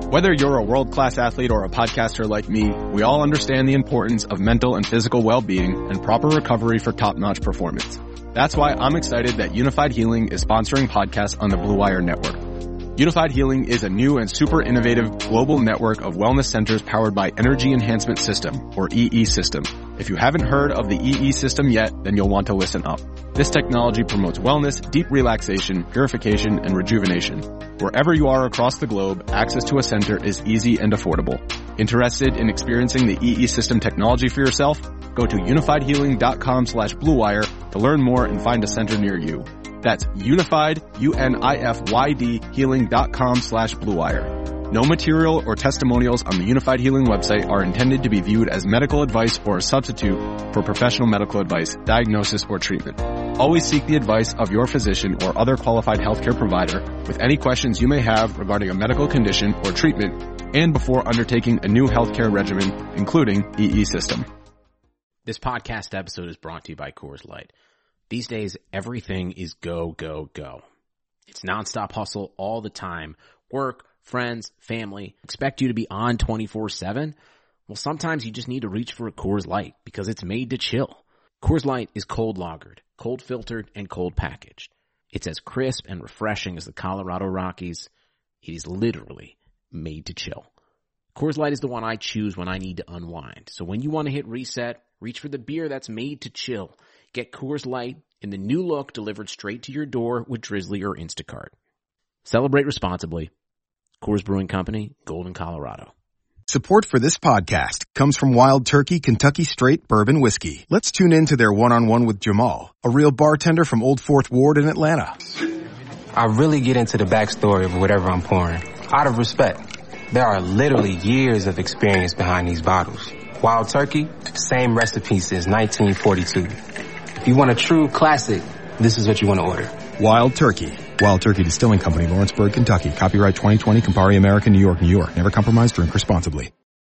Whether you're a world-class athlete or a podcaster like me, we all understand the importance of mental and physical well-being and proper recovery for top-notch performance. That's why I'm excited that Unified Healing is sponsoring podcasts on the Blue Wire Network. Unified Healing is a new and super innovative global network of wellness centers powered by Energy Enhancement System, or EE System. If you haven't heard of the EE System yet, then you'll want to listen up. This technology promotes wellness, deep relaxation, purification, and rejuvenation. Wherever you are across the globe, access to a center is easy and affordable. Interested in experiencing the EE System technology for yourself? Go to unifiedhealing.com/bluewire to learn more and find a center near you. That's unified, UNIFYD, healing.com/bluewire. No material or testimonials on the Unified Healing website are intended to be viewed as medical advice or a substitute for professional medical advice, diagnosis, or treatment. Always seek the advice of your physician or other qualified healthcare provider with any questions you may have regarding a medical condition or treatment and before undertaking a new healthcare regimen, including EE System. This podcast episode is brought to you by Coors Light. These days, everything is go, go, go. It's nonstop hustle all the time. Work, friends, family, expect you to be on 24/7. Well, sometimes you just need to reach for a Coors Light because it's made to chill. Coors Light is cold lagered, cold filtered, and cold packaged. It's as crisp and refreshing as the Colorado Rockies. It is literally made to chill. Coors Light is the one I choose when I need to unwind. So when you want to hit reset, reach for the beer that's made to chill. Get Coors Light in the new look delivered straight to your door with Drizzly or Instacart. Celebrate responsibly. Coors Brewing Company, Golden, Colorado. Support for this podcast comes from Wild Turkey Kentucky Straight Bourbon Whiskey. Let's tune in to their one-on-one with Jamal, a real bartender from Old Fourth Ward in Atlanta. I really get into the backstory of whatever I'm pouring, out of respect. There are literally years of experience behind these bottles. Wild Turkey, same recipe since 1942. If you want a true classic, this is what you want to order. Wild Turkey. Wild Turkey Distilling Company, Lawrenceburg, Kentucky. Copyright 2020, Campari American, New York, New York. Never compromise, drink responsibly.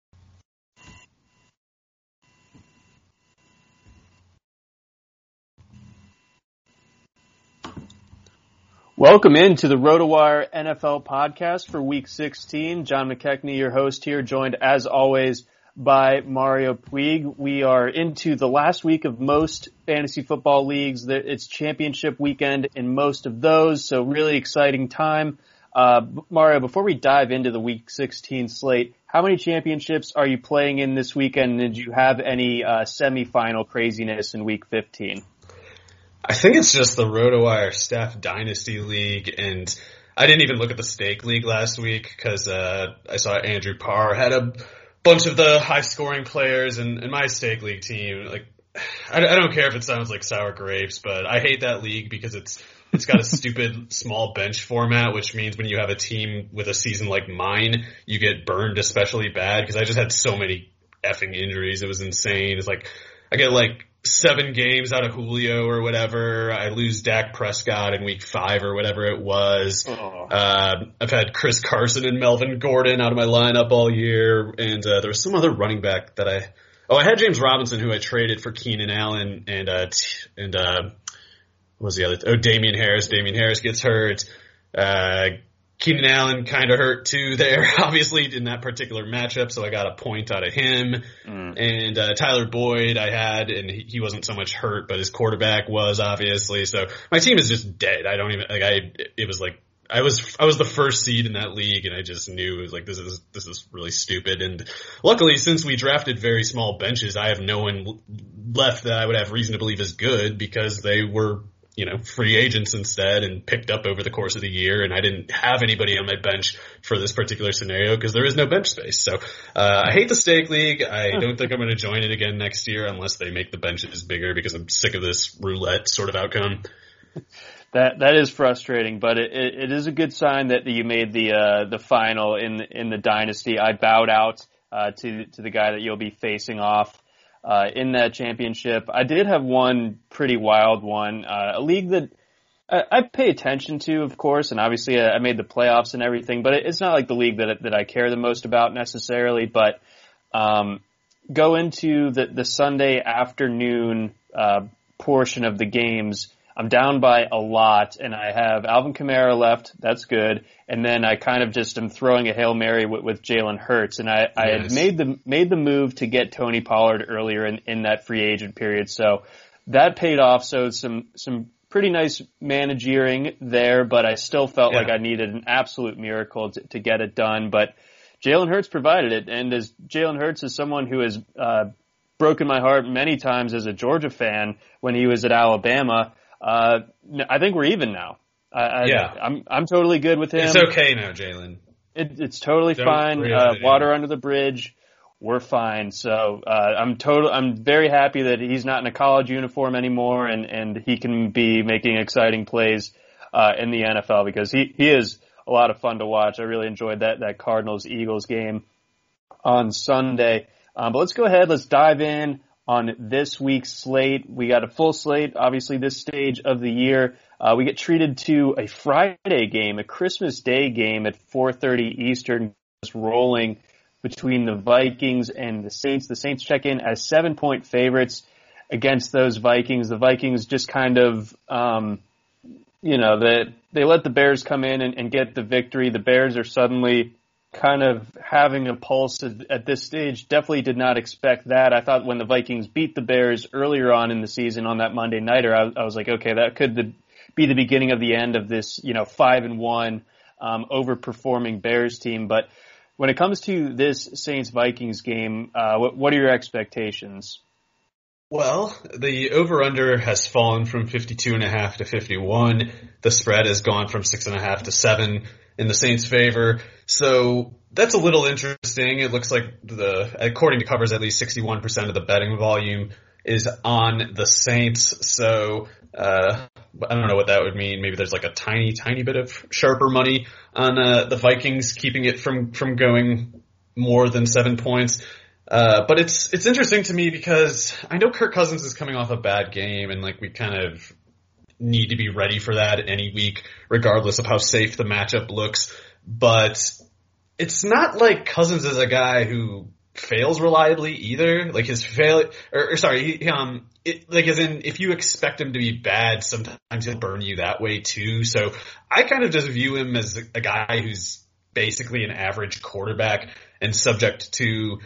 Welcome into the RotoWire NFL podcast for Week 16. John McKechnie, your host here, joined as always by Mario Puig. We are into the last week of most fantasy football leagues. It's championship weekend in most of those, so really exciting time. Mario, before we dive into the Week 16 slate, how many championships are you playing in this weekend? And did you have any semifinal craziness in Week 15? I think it's just the RotoWire Staff Dynasty League, and I didn't even look at the Stake League last week because I saw Andrew Parr had a bunch of the high-scoring players, and my Stake League team, like, I don't care if it sounds like sour grapes, but I hate that league because it's got a stupid small bench format, which means when you have a team with a season like mine, you get burned especially bad because I just had so many effing injuries. It was insane. It's like I get like 7 games out of Julio or whatever. I lose Dak Prescott in week 5 or whatever it was. I've had Chris Carson and Melvin Gordon out of my lineup all year. And there was some other running back that I had James Robinson, who I traded for Keenan Allen and what was the other? Damian Harris. Damian Harris gets hurt. Keenan Allen kind of hurt too there, obviously, in that particular matchup, so I got a point out of him. And Tyler Boyd I had, and he wasn't so much hurt, but his quarterback was, obviously. So my team is just dead. I don't even, it was like, I was the first seed in that league, and I just knew it was like, this is really stupid. And luckily, since we drafted very small benches, I have no one left that I would have reason to believe is good because they were, free agents instead and picked up over the course of the year. And I didn't have anybody on my bench for this particular scenario because there is no bench space. So, I hate the Stake League. I don't think I'm going to join it again next year unless they make the benches bigger because I'm sick of this roulette sort of outcome. That is frustrating, but it is a good sign that you made the final in the dynasty. I bowed out, to the guy that you'll be facing off in that championship. I did have one pretty wild one, a league that I pay attention to, of course, and obviously I made the playoffs and everything, but it's not like the league that I care the most about necessarily, but go into the Sunday afternoon portion of the games. I'm down by a lot, and I have Alvin Kamara left. That's good. And then I kind of just am throwing a Hail Mary with Jalen Hurts. And I had made the move to get Tony Pollard earlier in that free agent period. So that paid off. So some pretty nice managering there, but I still felt like I needed an absolute miracle to get it done. But Jalen Hurts provided it. And as Jalen Hurts is someone who has broken my heart many times as a Georgia fan when he was at Alabama, I think we're even now. I'm totally good with him. It's okay now, Jalen. It's totally fine. Water under the bridge. We're fine. So I'm very happy that he's not in a college uniform anymore, and he can be making exciting plays in the NFL because he is a lot of fun to watch. I really enjoyed that Cardinals-Eagles game on Sunday. But let's go ahead. Let's dive in on this week's slate. We got a full slate, obviously, this stage of the year. We get treated to a Friday game, a Christmas Day game at 4:30 Eastern, just rolling between the Vikings and the Saints. The Saints check in as 7-point favorites against those Vikings. The Vikings just kind of, they let the Bears come in and get the victory. The Bears are suddenly kind of having a pulse at this stage. Definitely did not expect that. I thought when the Vikings beat the Bears earlier on in the season on that Monday nighter, I was like, okay, that could be the beginning of the end of this, 5-1 overperforming Bears team. But when it comes to this Saints-Vikings game, what are your expectations? Well, the over-under has fallen from 52.5 to 51. The spread has gone from 6.5 to 7 in the Saints' favor. So that's a little interesting. It looks like according to covers, at least 61% of the betting volume is on the Saints. So I don't know what that would mean. Maybe there's like a tiny bit of sharper money on the Vikings, keeping it from going more than 7 points. But it's interesting to me because I know Kirk Cousins is coming off a bad game, and like we kind of need to be ready for that any week, regardless of how safe the matchup looks. But it's not like Cousins is a guy who fails reliably either. Like his if you expect him to be bad, sometimes he'll burn you that way too. So I kind of just view him as a guy who's basically an average quarterback and subject to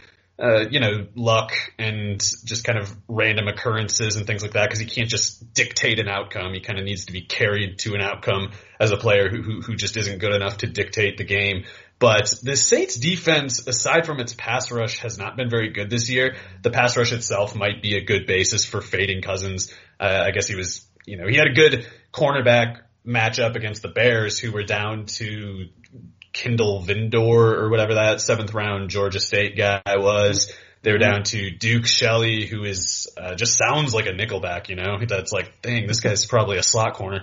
luck and just kind of random occurrences and things like that, because he can't just dictate an outcome. He kind of needs to be carried to an outcome as a player who just isn't good enough to dictate the game. But the Saints defense, aside from its pass rush, has not been very good this year. The pass rush itself might be a good basis for fading Cousins. I guess he had a good cornerback matchup against the Bears, who were down to Kindle Vindor or whatever that 7th round Georgia State guy was. They were down to Duke Shelley, who is just sounds like a nickelback, That's like, dang, this guy's probably a slot corner.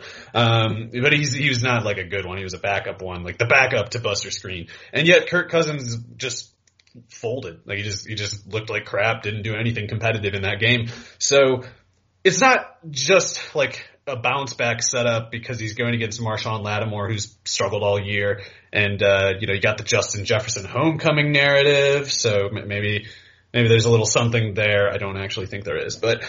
But he was not like a good one. He was a backup one, like the backup to Buster Screen. And yet Kirk Cousins just folded. Like he just looked like crap, didn't do anything competitive in that game. So it's not just like a bounce back setup because he's going against Marshawn Lattimore, who's struggled all year. And, you got the Justin Jefferson homecoming narrative. So maybe there's a little something there. I don't actually think there is, but,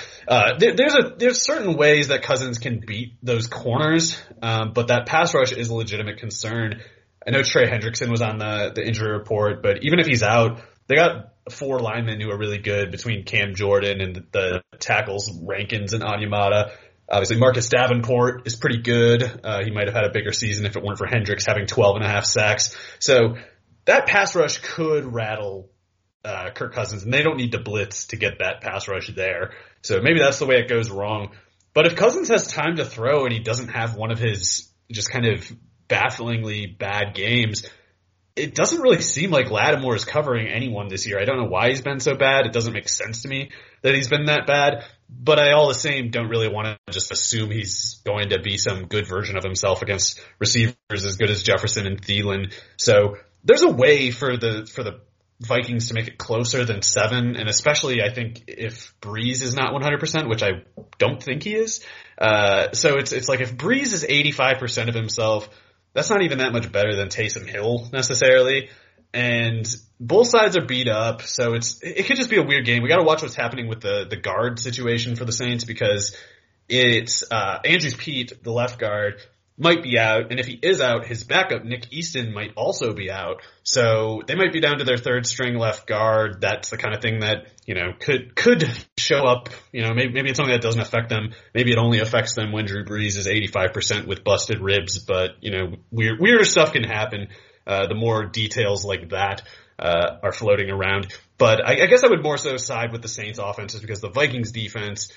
there's certain ways that Cousins can beat those corners. But that pass rush is a legitimate concern. I know Trey Hendrickson was on the injury report, but even if he's out, they got 4 linemen who are really good between Cam Jordan and the tackles Rankins and Onyemata. Obviously, Marcus Davenport is pretty good. He might have had a bigger season if it weren't for Hendricks having 12.5 sacks. So that pass rush could rattle Kirk Cousins, and they don't need to blitz to get that pass rush there. So maybe that's the way it goes wrong. But if Cousins has time to throw and he doesn't have one of his just kind of bafflingly bad games, it doesn't really seem like Lattimore is covering anyone this year. I don't know why he's been so bad. It doesn't make sense to me that he's been that bad. But I all the same don't really want to just assume he's going to be some good version of himself against receivers as good as Jefferson and Thielen. So there's a way for the Vikings to make it closer than 7, and especially I think if Breeze is not 100%, which I don't think he is. So it's like if Breeze is 85% of himself, that's not even that much better than Taysom Hill necessarily. And both sides are beat up, so it could just be a weird game. We got to watch what's happening with the guard situation for the Saints, because it's Andrews Pete, the left guard, might be out, and if he is out, his backup, Nick Easton, might also be out. So they might be down to their third string left guard. That's the kind of thing that, could show up. Maybe it's something that doesn't affect them. Maybe it only affects them when Drew Brees is 85% with busted ribs, but, weirder stuff can happen. The more details like that are floating around. But I guess I would more so side with the Saints offense just because the Vikings defense,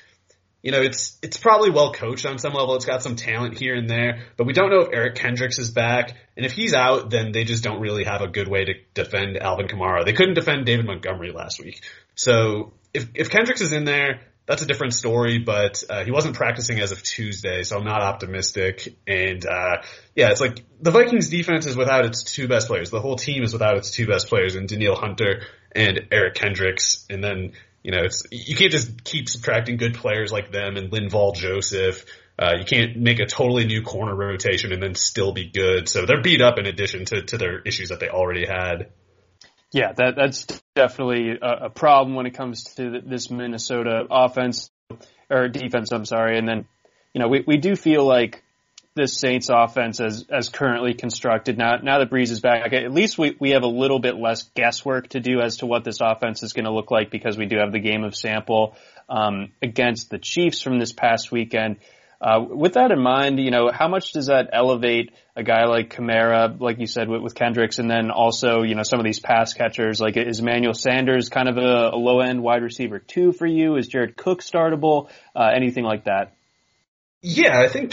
it's probably well coached on some level. It's got some talent here and there, but we don't know if Eric Kendricks is back. And if he's out, then they just don't really have a good way to defend Alvin Kamara. They couldn't defend David Montgomery last week. So if Kendricks is in there, that's a different story, but he wasn't practicing as of Tuesday, so I'm not optimistic. And it's like the Vikings defense is without its two best players. The whole team is without its two best players, in Danielle Hunter and Eric Kendricks. And then you can't just keep subtracting good players like them and Linval Joseph. You can't make a totally new corner rotation and then still be good. So they're beat up in addition to their issues that they already had. Yeah, that's definitely a problem when it comes to this Minnesota offense or defense. I'm sorry. And then, we do feel like this Saints offense as currently constructed now that Brees is back, at least we have a little bit less guesswork to do as to what this offense is going to look like because we do have the game of sample against the Chiefs from this past weekend. With that in mind, how much does that elevate a guy like Kamara, like you said, with Kendricks, and then also, some of these pass catchers? Like, is Emmanuel Sanders kind of a low-end wide receiver 2 for you? Is Jared Cook startable? Anything like that? Yeah, I think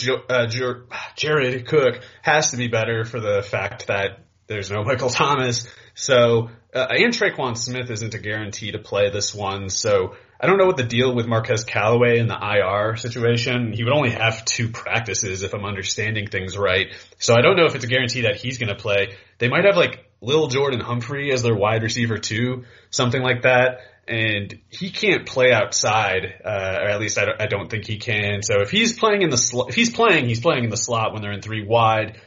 Jared Cook has to be better for the fact that there's no Michael Thomas. So, and Traquan Smith isn't a guarantee to play this one. So I don't know what the deal with Marquez Callaway in the IR situation. He would only have 2 practices if I'm understanding things right. So I don't know if it's a guarantee that he's going to play. They might have like Lil Jordan Humphrey as their wide receiver 2, something like that. And he can't play outside, or at least I don't think he can. So if he's playing in the slot, if he's playing in the slot when they're in 3 wide.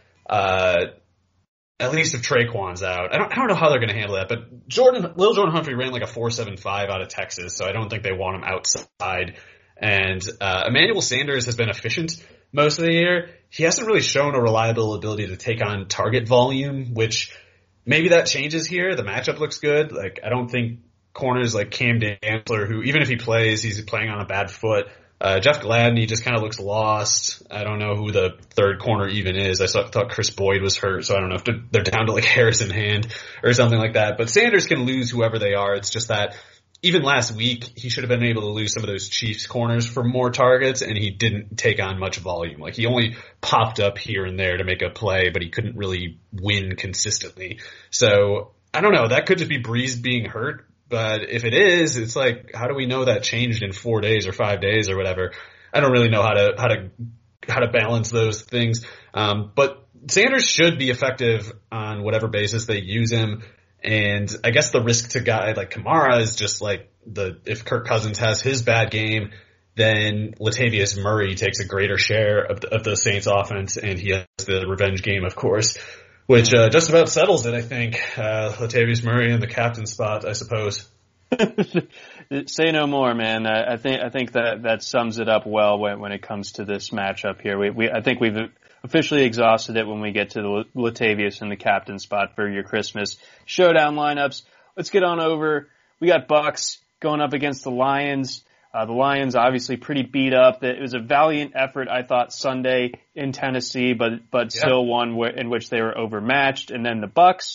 At least if Traquan's out. I don't know how they're going to handle that, but Lil Jordan Humphrey ran like a 4.75 out of Texas, so I don't think they want him outside. And Emmanuel Sanders has been efficient most of the year. He hasn't really shown a reliable ability to take on target volume, which maybe that changes here. The matchup looks good. Like, I don't think corners like Cam Dantzler, who even if he plays, he's playing on a bad foot. Jeff Gladney just kind of looks lost. I don't know who the third corner even is. I thought Chris Boyd was hurt, so I don't know if they're down to like Harrison Hand or something like that. But Sanders can lose whoever they are. It's just that even last week, he should have been able to lose some of those Chiefs corners for more targets, and he didn't take on much volume. Like, he only popped up here and there to make a play, but he couldn't really win consistently. So, I don't know. That could just be Brees being hurt. But if it is, it's like, how do we know that changed in 4 days or 5 days or whatever? I don't really know how to balance those things. But Sanders should be effective on whatever basis they use him. And I guess the risk to guy like Kamara is just like if Kirk Cousins has his bad game, then Latavius Murray takes a greater share of the Saints offense, and he has the revenge game, of course, which just about settles it, I think. Latavius Murray in the captain spot, I suppose. Say no more, man. I think that sums it up well when it comes to this matchup here. I think we've officially exhausted it when we get to the Latavius in the captain spot for your Christmas showdown lineups. Let's get on over. We got Bucs going up against the Lions. The Lions obviously pretty beat up. It was a valiant effort, I thought, Sunday in Tennessee, but still one in which they were overmatched. And then the Bucs,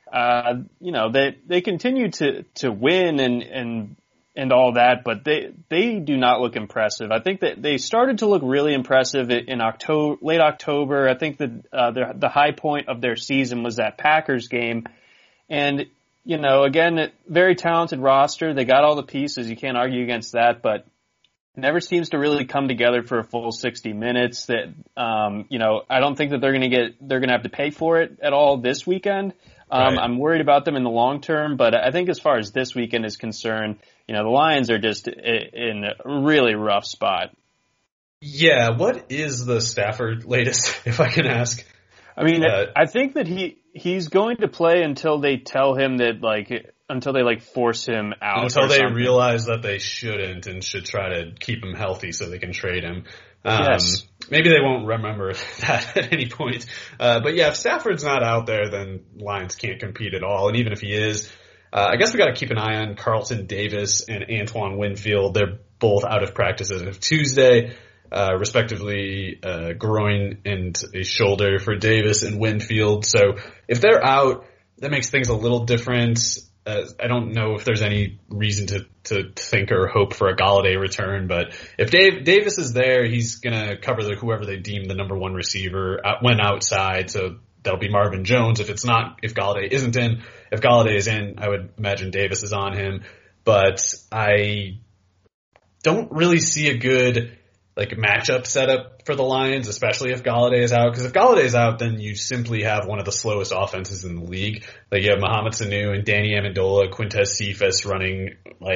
they continue to win and all that, but they do not look impressive. I think that they started to look really impressive in late October. I think that the high point of their season was that Packers game, and again, very talented roster. They got all the pieces. You can't argue against that, but it never seems to really come together for a full 60 minutes. That I don't think that they're going to have to pay for it at all this weekend. Right. I'm worried about them in the long term, but I think as far as this weekend is concerned, the Lions are just in a really rough spot. Yeah, what is the Stafford latest, if I can ask? I mean, I think that he's going to play until they tell him that, like, until they like force him out. Until they realize that they shouldn't and should try to keep him healthy so they can trade him. Yes. Maybe they won't remember that at any point. But yeah, if Stafford's not out there, then Lions can't compete at all. And even if he is, I guess we got to keep an eye on Carlton Davis and Antoine Winfield. They're both out of practice as of Tuesday, respectively, groin and a shoulder for Davis and Winfield. So if they're out, that makes things a little different. I don't know if there's any reason to think or hope for a Golladay return, but if Davis is there, he's gonna cover whoever they deem the number one receiver when outside. So that'll be Marvin Jones. If Golladay isn't in, if Golladay is in, I would imagine Davis is on him. But I don't really see a good matchup setup for the Lions, especially if Golladay is out. Because if Golladay is out, then you simply have one of the slowest offenses in the league. Like you have Mohamed Sanu and Danny Amendola, Quintez Cephas running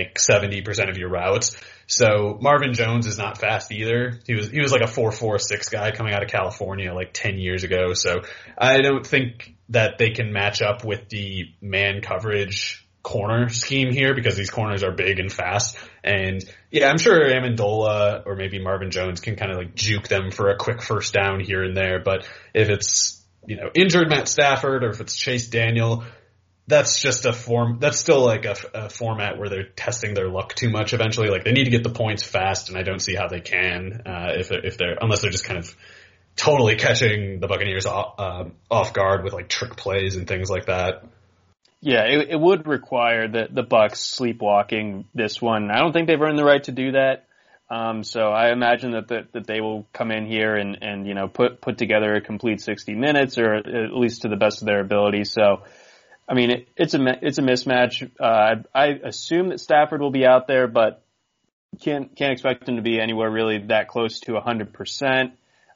70% of your routes. So Marvin Jones is not fast either. He was like a 4.46 guy coming out of California 10 years ago. So I don't think that they can match up with the man coverage corner scheme here because these corners are big and fast. And yeah, I'm sure Amendola or maybe Marvin Jones can kind of juke them for a quick first down here and there. But if it's, injured Matt Stafford or if it's Chase Daniel, that's just that's still a format where they're testing their luck too much eventually. They need to get the points fast, and I don't see how they can, unless they're just kind of totally catching the Buccaneers off guard with trick plays and things like that. Yeah, it would require the Bucs sleepwalking this one. I don't think they've earned the right to do that. So I imagine that they will come in here and put together a complete 60 minutes, or at least to the best of their ability. So, I mean, it's a mismatch. I assume that Stafford will be out there, but can't expect him to be anywhere really that close to 100%.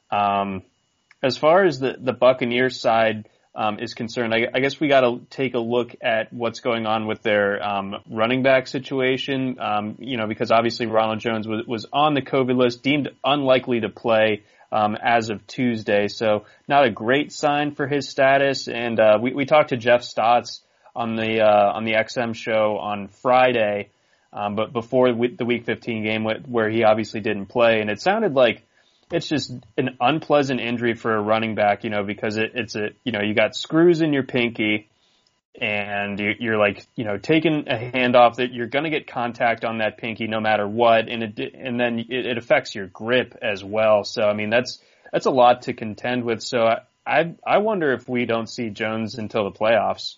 As far as the Buccaneers side is concerned, I guess we got to take a look at what's going on with their running back situation. Because obviously Ronald Jones was on the COVID list, deemed unlikely to play as of Tuesday. So not a great sign for his status. And we talked to Jeff Stotts on the XM show on Friday, but before the Week 15 game where he obviously didn't play, and it sounded like it's just an unpleasant injury for a running back, because you got screws in your pinky and you're taking a hand off that you're going to get contact on that pinky no matter what. And then it affects your grip as well. So, I mean, that's a lot to contend with. So I wonder if we don't see Jones until the playoffs.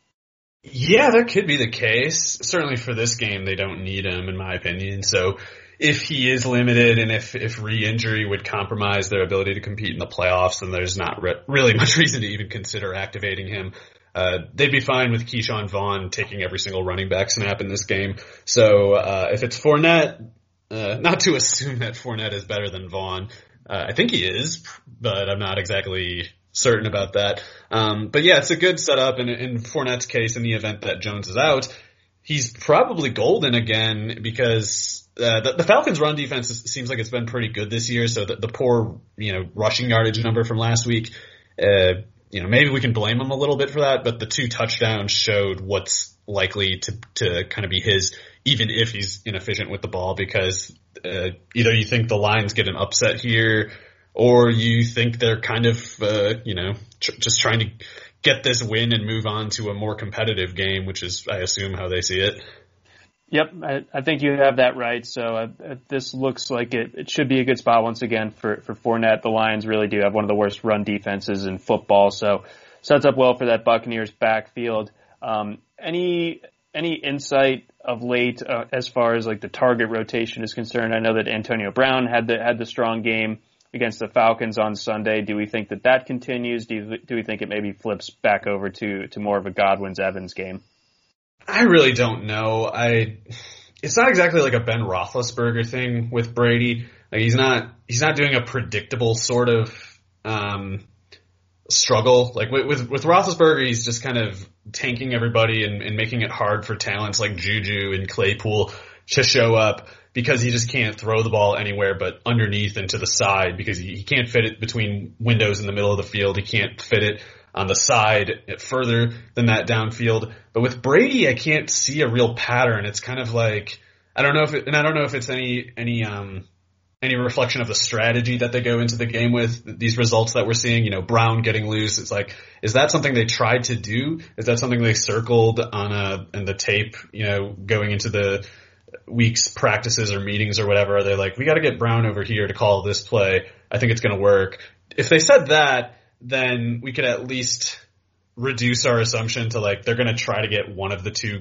Yeah, that could be the case. Certainly for this game, they don't need him, in my opinion. So if he is limited and if re-injury would compromise their ability to compete in the playoffs, then there's not really much reason to even consider activating him. They'd be fine with Keyshawn Vaughn taking every single running back snap in this game. So if it's Fournette, not to assume that Fournette is better than Vaughn. I think he is, but I'm not exactly certain about that. But yeah, it's a good setup. And in Fournette's case, in the event that Jones is out, he's probably golden again because the Falcons' run defense seems like it's been pretty good this year. So the poor, rushing yardage number from last week, maybe we can blame him a little bit for that. But the 2 touchdowns showed what's likely to kind of be his, even if he's inefficient with the ball, because either you think the Lions get an upset here, or you think they're kind of, just trying to get this win and move on to a more competitive game, which is, I assume, how they see it. Yep, I think you have that right. So this looks like it should be a good spot once again for Fournette. The Lions really do have one of the worst run defenses in football, so sets up well for that Buccaneers backfield. Any insight of late as far as the target rotation is concerned? I know that Antonio Brown had the strong game against the Falcons on Sunday. Do we think that continues? Do we think it maybe flips back over to more of a Godwin's-Evans game? I really don't know. It's not exactly like a Ben Roethlisberger thing with Brady. He's not doing a predictable sort of struggle. With Roethlisberger, he's just kind of tanking everybody and making it hard for talents like Juju and Claypool to show up, because he just can't throw the ball anywhere but underneath and to the side, because he can't fit it between windows in the middle of the field. He can't fit it on the side further than that downfield. But with Brady, I can't see a real pattern. It's kind of like, I don't know if it's any reflection of the strategy that they go into the game with, these results that we're seeing, Brown getting loose. It's like, is that something they tried to do? Is that something they circled in the tape, going into the week's practices or meetings or whatever? Are they like, we got to get Brown over here to call this play. I think it's going to work. If they said that, then we could at least reduce our assumption to like, they're going to try to get one or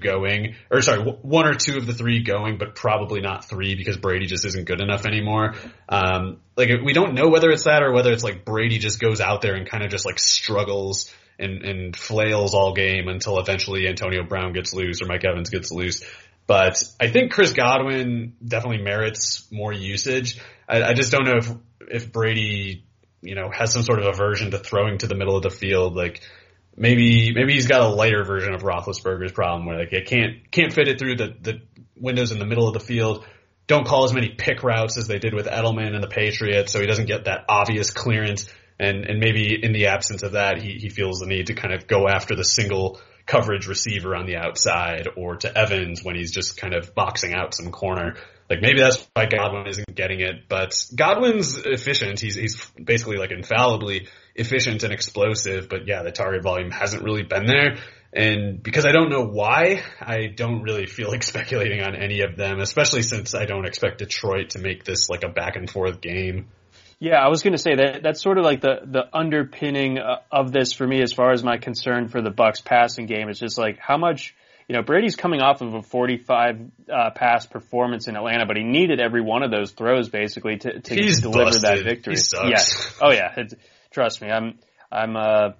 two of the three going, but probably not three because Brady just isn't good enough anymore. We don't know whether it's that or whether it's like Brady just goes out there and kind of just like struggles and flails all game until eventually Antonio Brown gets loose or Mike Evans gets loose. But I think Chris Godwin definitely merits more usage. I just don't know if Brady, has some sort of aversion to throwing to the middle of the field. Like, Maybe he's got a lighter version of Roethlisberger's problem where like they can't fit it through the windows in the middle of the field. Don't call as many pick routes as they did with Edelman and the Patriots, so he doesn't get that obvious clearance. And maybe in the absence of that, he feels the need to kind of go after the single coverage receiver on the outside or to Evans when he's just kind of boxing out some corner. Like maybe that's why Godwin isn't getting it, but Godwin's efficient. He's basically like infallibly efficient and explosive, but yeah, the target volume hasn't really been there. And because I don't know why, I don't really feel like speculating on any of them, especially since I don't expect Detroit to make this like a back and forth game. Yeah, I was going to say that's sort of like the underpinning of this for me as far as my concern for the Bucs passing game. It's just like how much, Brady's coming off of a 45 pass performance in Atlanta, but he needed every one of those throws basically to deliver busted. that victory. He sucks. Yes. Oh yeah. Trust me, I'm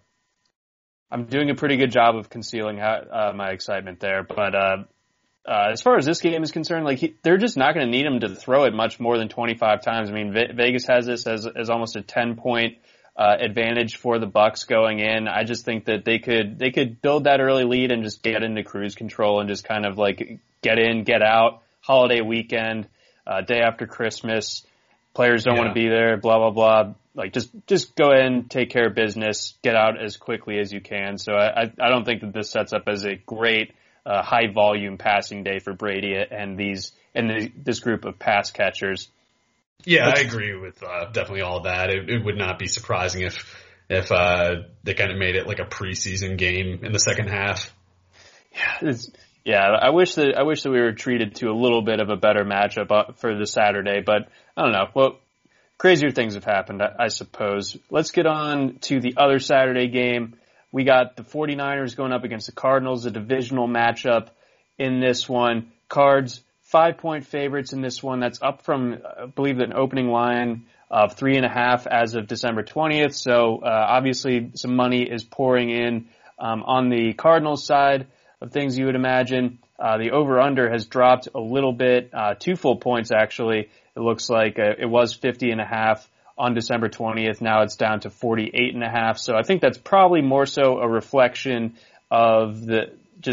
doing a pretty good job of concealing my excitement there. But as far as this game is concerned, like they're just not going to need him to throw it much more than 25 times. I mean, Vegas has this as almost a 10-point advantage for the Bucs going in. I just think that they could build that early lead and just get into cruise control and just kind of like get in, get out. Holiday weekend, day after Christmas, players don't want to be there. Blah blah blah. Like just go in, take care of business, get out as quickly as you can. So I don't think that this sets up as a great high volume passing day for Brady and this group of pass catchers. Yeah, I agree with definitely all of that. It would not be surprising if they kind of made it like a preseason game in the second half. Yeah, I wish that we were treated to a little bit of a better matchup for the Saturday, but I don't know. Well, crazier things have happened, I suppose. Let's get on to the other Saturday game. We got the 49ers going up against the Cardinals, a divisional matchup in this one. Cards, 5-point favorites in this one. That's up from, I believe, an opening line of 3.5 as of December 20th. So obviously some money is pouring in on the Cardinals side of things, you would imagine. The over-under has dropped a little bit, 2 full points actually. It looks like it was 50.5 on December 20th. Now it's down to 48.5. So I think that's probably more so a reflection of the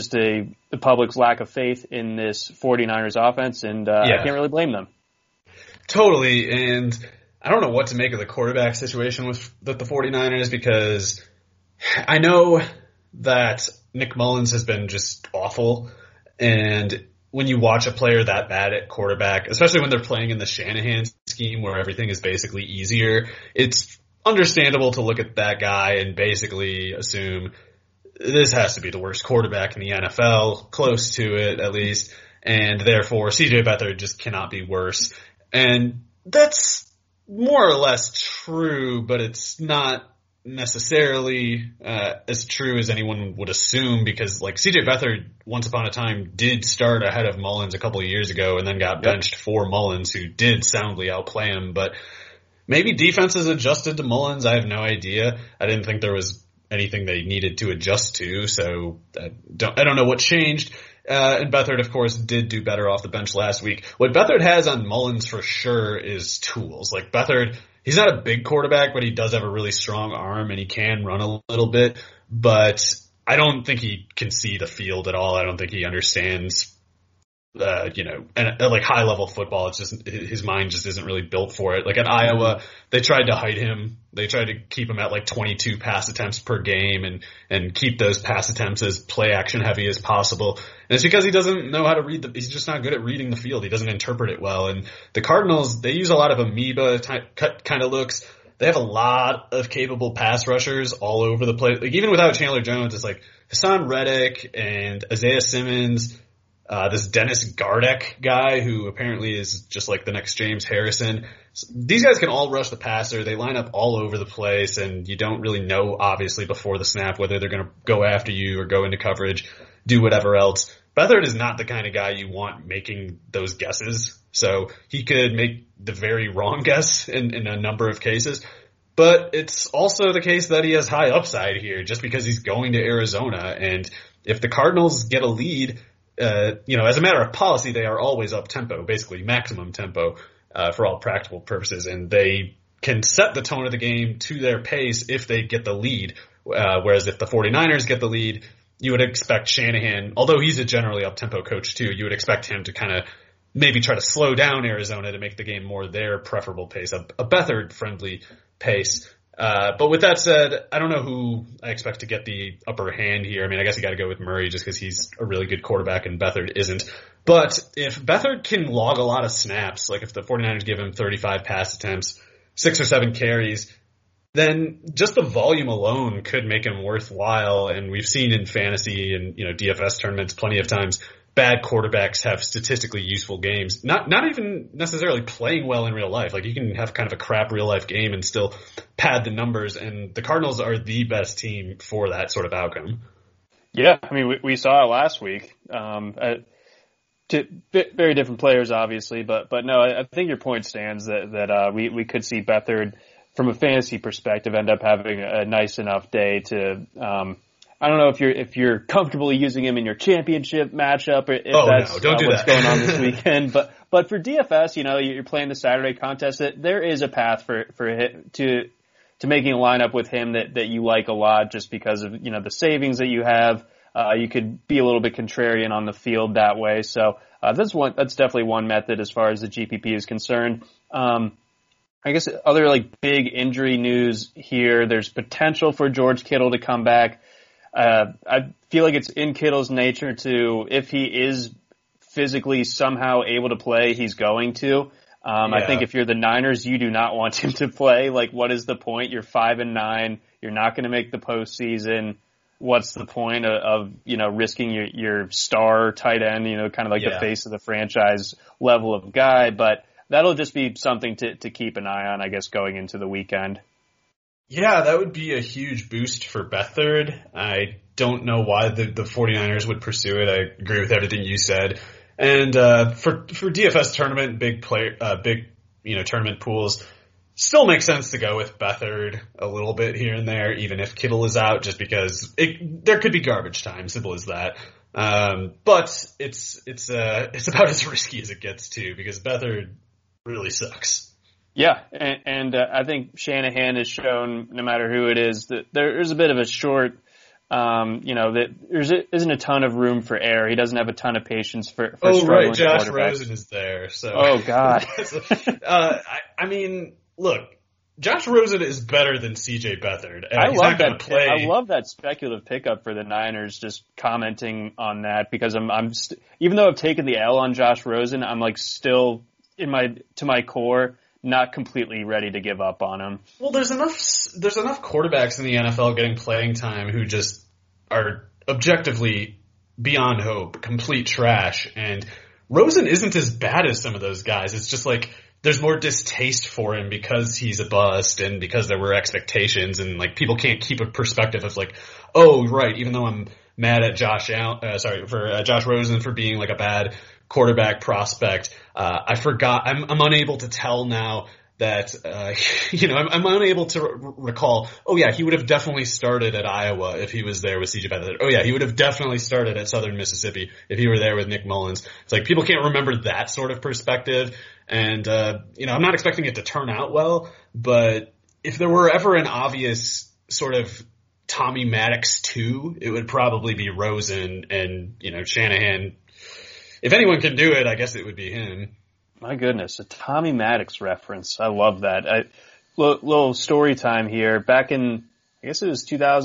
public's lack of faith in this 49ers offense, and I can't really blame them. Totally, and I don't know what to make of the quarterback situation with the 49ers because I know that Nick Mullins has been just awful, and when you watch a player that bad at quarterback, especially when they're playing in the Shanahan scheme where everything is basically easier, it's understandable to look at that guy and basically assume this has to be the worst quarterback in the NFL, close to it at least, and therefore CJ Beathard just cannot be worse. And that's more or less true, but it's not necessarily as true as anyone would assume because like CJ Beathard once upon a time did start ahead of Mullins a couple of years ago and then got benched for Mullins, who did soundly outplay him. But maybe defenses adjusted to Mullins. I have no idea. I didn't think there was anything they needed to adjust to, so I don't know what changed. And Beathard, of course, did do better off the bench last week. What Beathard has on Mullins for sure is tools. Like Beathard, he's not a big quarterback, but he does have a really strong arm and he can run a little bit. But I don't think he can see the field at all. I don't think he understands and like high level football. It's just his mind just isn't really built for it. Like at Iowa, they tried to hide him. They tried to keep him at like 22 pass attempts per game and keep those pass attempts as play action heavy as possible. And it's because he doesn't know how to he's just not good at reading the field. He doesn't interpret it well. And the Cardinals, they use a lot of amoeba kind of looks. They have a lot of capable pass rushers all over the place. Like even without Chandler Jones, it's like Hassan Reddick and Isaiah Simmons, this Dennis Gardeck guy who apparently is just like the next James Harrison. These guys can all rush the passer. They line up all over the place, and you don't really know, obviously, before the snap whether they're going to go after you or go into coverage, do whatever else. Beathard is not the kind of guy you want making those guesses. So he could make the very wrong guess in a number of cases. But it's also the case that he has high upside here just because he's going to Arizona. And if the Cardinals get a lead, as a matter of policy, they are always up tempo, basically maximum tempo for all practical purposes. And they can set the tone of the game to their pace if they get the lead. Whereas if the 49ers get the lead, you would expect Shanahan, although he's a generally up-tempo coach too, you would expect him to kind of maybe try to slow down Arizona to make the game more their preferable pace, a Beathard-friendly pace. But with that said, I don't know who I expect to get the upper hand here. I mean, I guess you got to go with Murray just because he's a really good quarterback and Beathard isn't. But if Beathard can log a lot of snaps, like if the 49ers give him 35 pass attempts, 6 or 7 carries, then just the volume alone could make him worthwhile. And we've seen in fantasy and, DFS tournaments plenty of times bad quarterbacks have statistically useful games. Not even necessarily playing well in real life. Like you can have kind of a crap real life game and still pad the numbers. And the Cardinals are the best team for that sort of outcome. Yeah. I mean, we saw it last week. Very different players, obviously, but no, I think your point stands that we could see Beathard, from a fantasy perspective, end up having a nice enough day to, I don't know if you're comfortable using him in your championship matchup, or if that's what's going on this weekend. But for DFS, you're playing the Saturday contest. There is a path for him to making a lineup with him that you like a lot, just because of the savings that you have. You could be a little bit contrarian on the field that way. So that's definitely one method as far as the GPP is concerned. I guess other big injury news here. There's potential for George Kittle to come back. I feel like it's in Kittle's nature to, if he is physically somehow able to play, he's going to. I think if you're the Niners, you do not want him to play. What is the point? You're 5-9. You're not going to make the postseason. What's the point of risking your star tight end, kind of the face of the franchise level of guy? But that'll just be something to keep an eye on, I guess, going into the weekend. Yeah, that would be a huge boost for Beathard. I don't know why the 49ers would pursue it. I agree with everything you said. And for DFS tournament, big tournament pools, still makes sense to go with Beathard a little bit here and there, even if Kittle is out, just because there could be garbage time, simple as that. But it's about as risky as it gets too, because Beathard really sucks. Yeah, and I think Shanahan has shown, no matter who it is, that there's a bit of a short, that there isn't a ton of room for error. He doesn't have a ton of patience for struggling quarterbacks. Josh Rosen is there. So. Oh, God. I mean, look, Josh Rosen is better than CJ Beathard. I love that speculative pickup for the Niners, just commenting on that, because even though I've taken the L on Josh Rosen, I'm still to my core not completely ready to give up on him. Well, there's enough quarterbacks in the NFL getting playing time who just are objectively beyond hope, complete trash, and Rosen isn't as bad as some of those guys. It's just there's more distaste for him because he's a bust and because there were expectations, and people can't keep a perspective of oh, right, even though I'm mad at Josh Rosen for being a bad quarterback prospect, I forgot. I'm unable to tell now that I'm unable to recall. Oh yeah, he would have definitely started at Iowa if he was there with CJ Beathard. Oh yeah, he would have definitely started at Southern Mississippi if he were there with Nick Mullins. It's people can't remember that sort of perspective, and I'm not expecting it to turn out well. But if there were ever an obvious sort of Tommy Maddox 2, it would probably be Rosen, and Shanahan if anyone can do it, I guess it would be him. My goodness, a Tommy Maddox reference. I love that. Little story time here. Back in, I guess it was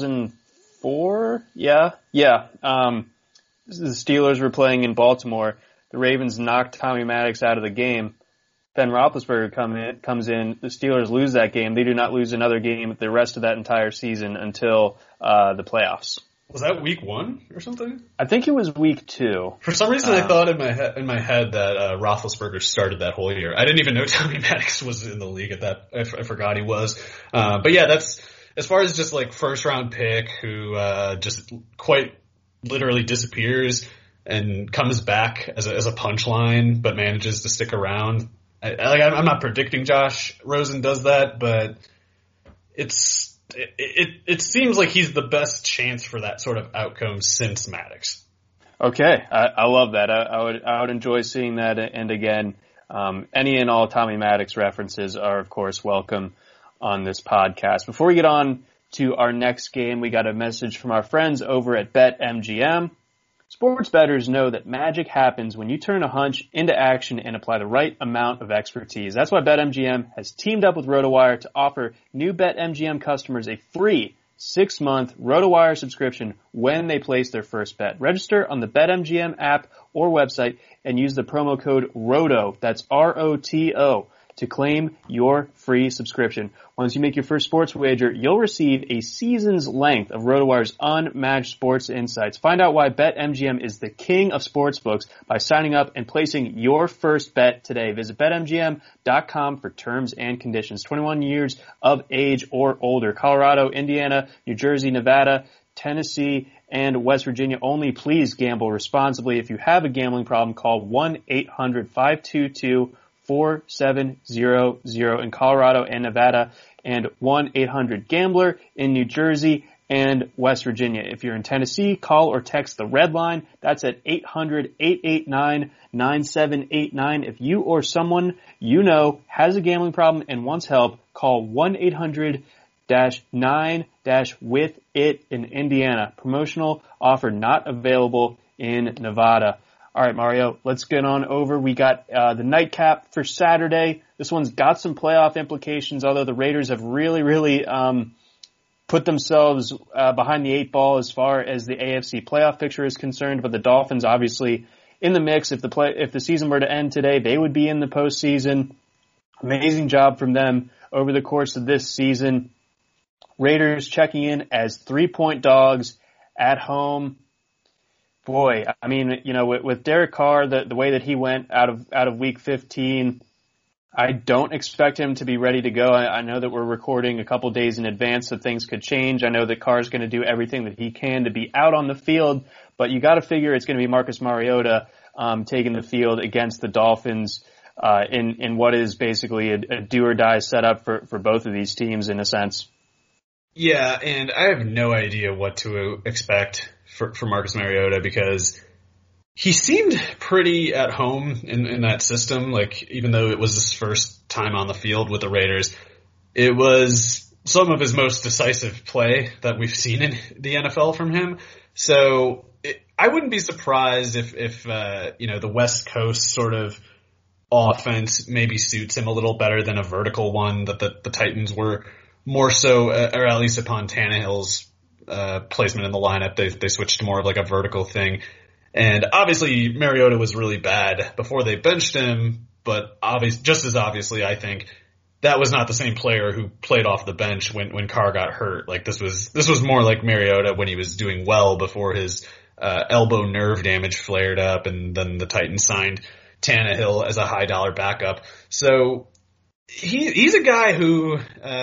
2004? Yeah. The Steelers were playing in Baltimore. The Ravens knocked Tommy Maddox out of the game. Ben Roethlisberger comes in. The Steelers lose that game. They do not lose another game the rest of that entire season until the playoffs. Was that week 1 or something? I think it was week 2. For some reason, I thought in my head that Roethlisberger started that whole year. I didn't even know Tommy Maddox was in the league at that. I forgot he was. But yeah, that's as far as just like first round pick who just quite literally disappears and comes back as a punchline, but manages to stick around. I'm not predicting Josh Rosen does that, but it seems like he's the best chance for that sort of outcome since Maddox. Okay, I love that. I would enjoy seeing that. And again, any and all Tommy Maddox references are of course welcome on this podcast. Before we get on to our next game, we got a message from our friends over at BetMGM. Sports bettors know that magic happens when you turn a hunch into action and apply the right amount of expertise. That's why BetMGM has teamed up with RotoWire to offer new BetMGM customers a free 6-month RotoWire subscription when they place their first bet. Register on the BetMGM app or website and use the promo code ROTO, that's ROTO, to claim your free subscription. Once you make your first sports wager, you'll receive a season's length of RotoWire's unmatched sports insights. Find out why BetMGM is the king of sportsbooks by signing up and placing your first bet today. Visit BetMGM.com for terms and conditions. 21 years of age or older. Colorado, Indiana, New Jersey, Nevada, Tennessee, and West Virginia only. Please gamble responsibly. If you have a gambling problem, call 1-800-522-4700 in Colorado and Nevada, and 1-800-GAMBLER in New Jersey and West Virginia. If you're in Tennessee, call or text the Red Line. That's at 800-889-9789. If you or someone you know has a gambling problem and wants help, call 1-800-9-WITH-IT in Indiana. Promotional offer not available in Nevada. All right, Mario, let's get on over. We got the nightcap for Saturday. This one's got some playoff implications, although the Raiders have really put themselves behind the 8 ball as far as the AFC playoff picture is concerned. But the Dolphins obviously in the mix. If the season were to end today, they would be in the postseason. Amazing job from them over the course of this season. Raiders checking in as 3-point dogs at home. Boy, I mean, you know, with Derek Carr, the way that he went out of Week 15, I don't expect him to be ready to go. I know that we're recording a couple days in advance, so things could change. I know that Carr's going to do everything that he can to be out on the field, but you got to figure it's going to be Marcus Mariota taking the field against the Dolphins in what is basically a do-or-die setup for both of these teams in a sense. Yeah, and I have no idea what to expect for Marcus Mariota because he seemed pretty at home in that system. Like, even though it was his first time on the field with the Raiders, it was some of his most decisive play that we've seen in the NFL from him. So I wouldn't be surprised if the West Coast sort of offense maybe suits him a little better than a vertical one that the Titans were more so, or at least upon Tannehill's placement in the lineup, they switched to more of like a vertical thing. And obviously Mariota was really bad before they benched him, but just as obviously, I think that was not the same player who played off the bench when Carr got hurt. Like this was more like Mariota when he was doing well before his elbow nerve damage flared up, and then the Titans signed Tannehill as a high dollar backup. So he's a guy who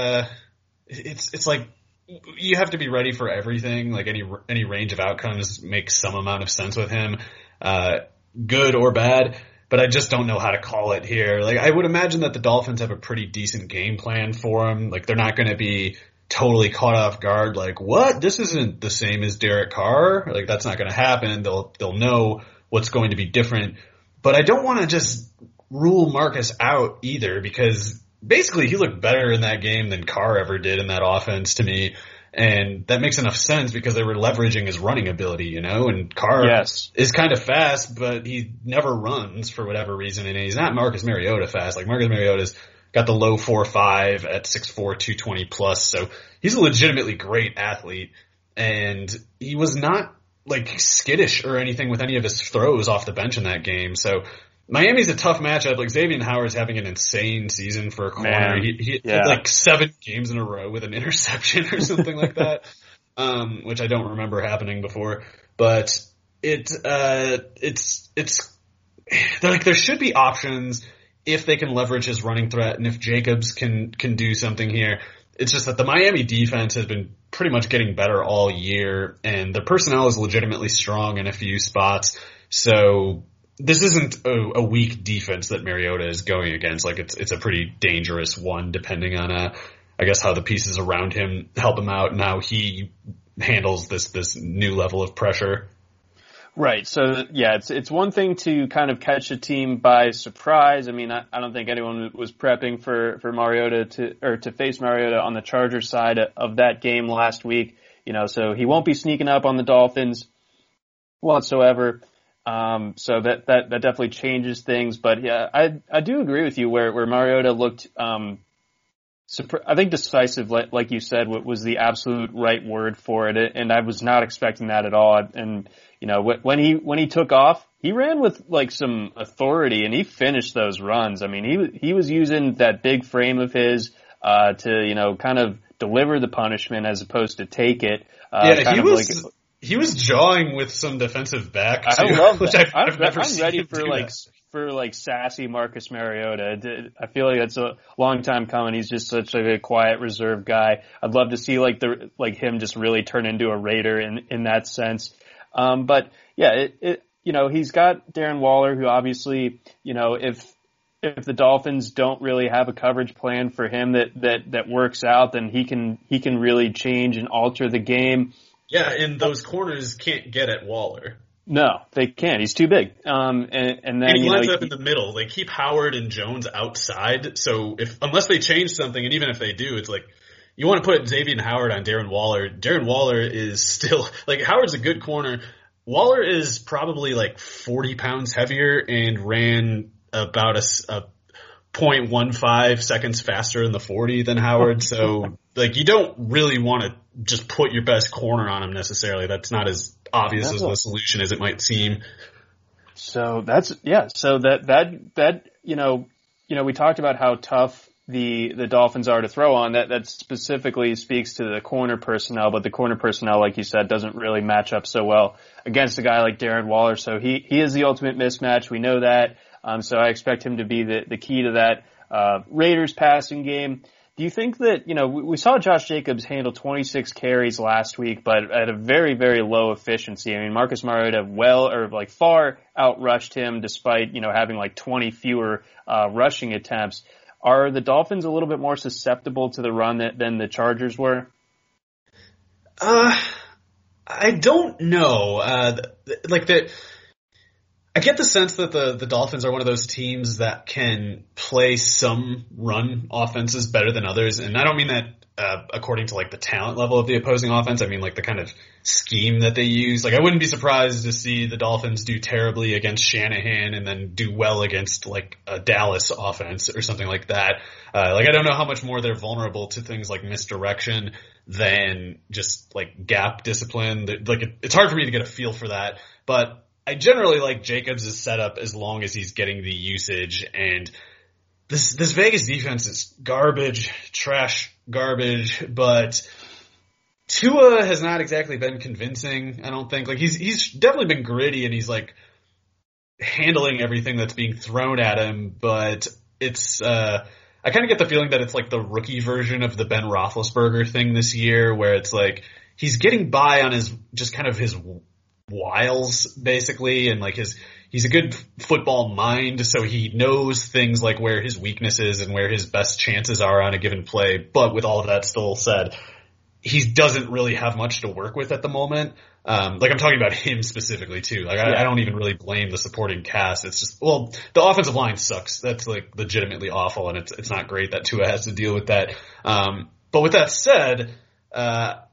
it's like you have to be ready for everything. Like any range of outcomes makes some amount of sense with him, good or bad. But I just don't know how to call it here. Like, I would imagine that the Dolphins have a pretty decent game plan for him. Like, they're not going to be totally caught off guard. Like, what? This isn't the same as Derek Carr. Like, that's not going to happen. They'll know what's going to be different. But I don't want to just rule Marcus out either, because basically he looked better in that game than Carr ever did in that offense to me. And that makes enough sense because they were leveraging his running ability, and Carr is kind of fast, but he never runs for whatever reason. And he's not Marcus Mariota fast. Like Marcus Mariota's got the low 4.5 at 6'4", 220 plus. So he's a legitimately great athlete. And he was not like skittish or anything with any of his throws off the bench in that game. So Miami's a tough matchup. Like Xavier Howard's having an insane season for a corner. He had like 7 games in a row with an interception or something like that, which I don't remember happening before. But it's like there should be options if they can leverage his running threat and if Jacobs can do something here. It's just that the Miami defense has been pretty much getting better all year, and their personnel is legitimately strong in a few spots. So this isn't a weak defense that Mariota is going against. Like it's a pretty dangerous one, depending on I guess how the pieces around him help him out and how he handles this new level of pressure. Right. So yeah, it's one thing to kind of catch a team by surprise. I mean, I don't think anyone was prepping for Mariota to face Mariota on the Chargers side of that game last week. So he won't be sneaking up on the Dolphins whatsoever. So that definitely changes things. But yeah, I do agree with you where Mariota looked, I think decisive, like you said, was the absolute right word for it. And I was not expecting that at all. And, when he took off, he ran with like some authority and he finished those runs. I mean, he was using that big frame of his, to, kind of deliver the punishment as opposed to take it. He was jawing with some defensive back too. I love that. I've never seen ready him for sassy Marcus Mariota. I feel like that's a long time coming. He's just such a quiet, reserved guy. I'd love to see him just really turn into a Raider in that sense. But yeah, he's got Darren Waller, who obviously, if the Dolphins don't really have a coverage plan for him that works out, then he can really change and alter the game. Yeah, and those corners can't get at Waller. No, they can't. He's too big. And then he lines up in the middle. They keep Howard and Jones outside. So unless they change something, and even if they do, it's like you want to put Xavier Howard on Darren Waller. Darren Waller is still like Howard's a good corner. Waller is probably like 40 pounds heavier and ran about a 0.15 seconds faster in the 40 than Howard. So like you don't really want to just put your best corner on him necessarily. That's not as obvious as the solution as it might seem. So so that we talked about how tough the Dolphins are to throw on. That specifically speaks to the corner personnel, but the corner personnel, like you said, doesn't really match up so well against a guy like Darren Waller. So he is the ultimate mismatch. We know that. So I expect him to be the key to that Raiders passing game. Do you think that, we saw Josh Jacobs handle 26 carries last week, but at a very, very low efficiency. I mean, Marcus Mariota far outrushed him despite, having like 20 fewer rushing attempts. Are the Dolphins a little bit more susceptible to the run than the Chargers were? I don't know. I get the sense that the Dolphins are one of those teams that can play some run offenses better than others. And I don't mean that according to like the talent level of the opposing offense. I mean like the kind of scheme that they use. Like I wouldn't be surprised to see the Dolphins do terribly against Shanahan and then do well against like a Dallas offense or something like that. I don't know how much more they're vulnerable to things like misdirection than just like gap discipline. It's hard for me to get a feel for that, but I generally like Jacobs' setup as long as he's getting the usage, and this Vegas defense is trash garbage, but Tua has not exactly been convincing, I don't think. Like he's definitely been gritty and he's like handling everything that's being thrown at him, but it's I kind of get the feeling that it's like the rookie version of the Ben Roethlisberger thing this year, where it's like he's getting by on his wiles basically, and like he's a good football mind, so he knows things like where his weaknesses and where his best chances are on a given play. But with all of that still said, he doesn't really have much to work with at the moment. I'm talking about him specifically too. I don't even really blame the supporting cast. It's just, the offensive line sucks. That's like legitimately awful, and it's not great that Tua has to deal with that. But with that said,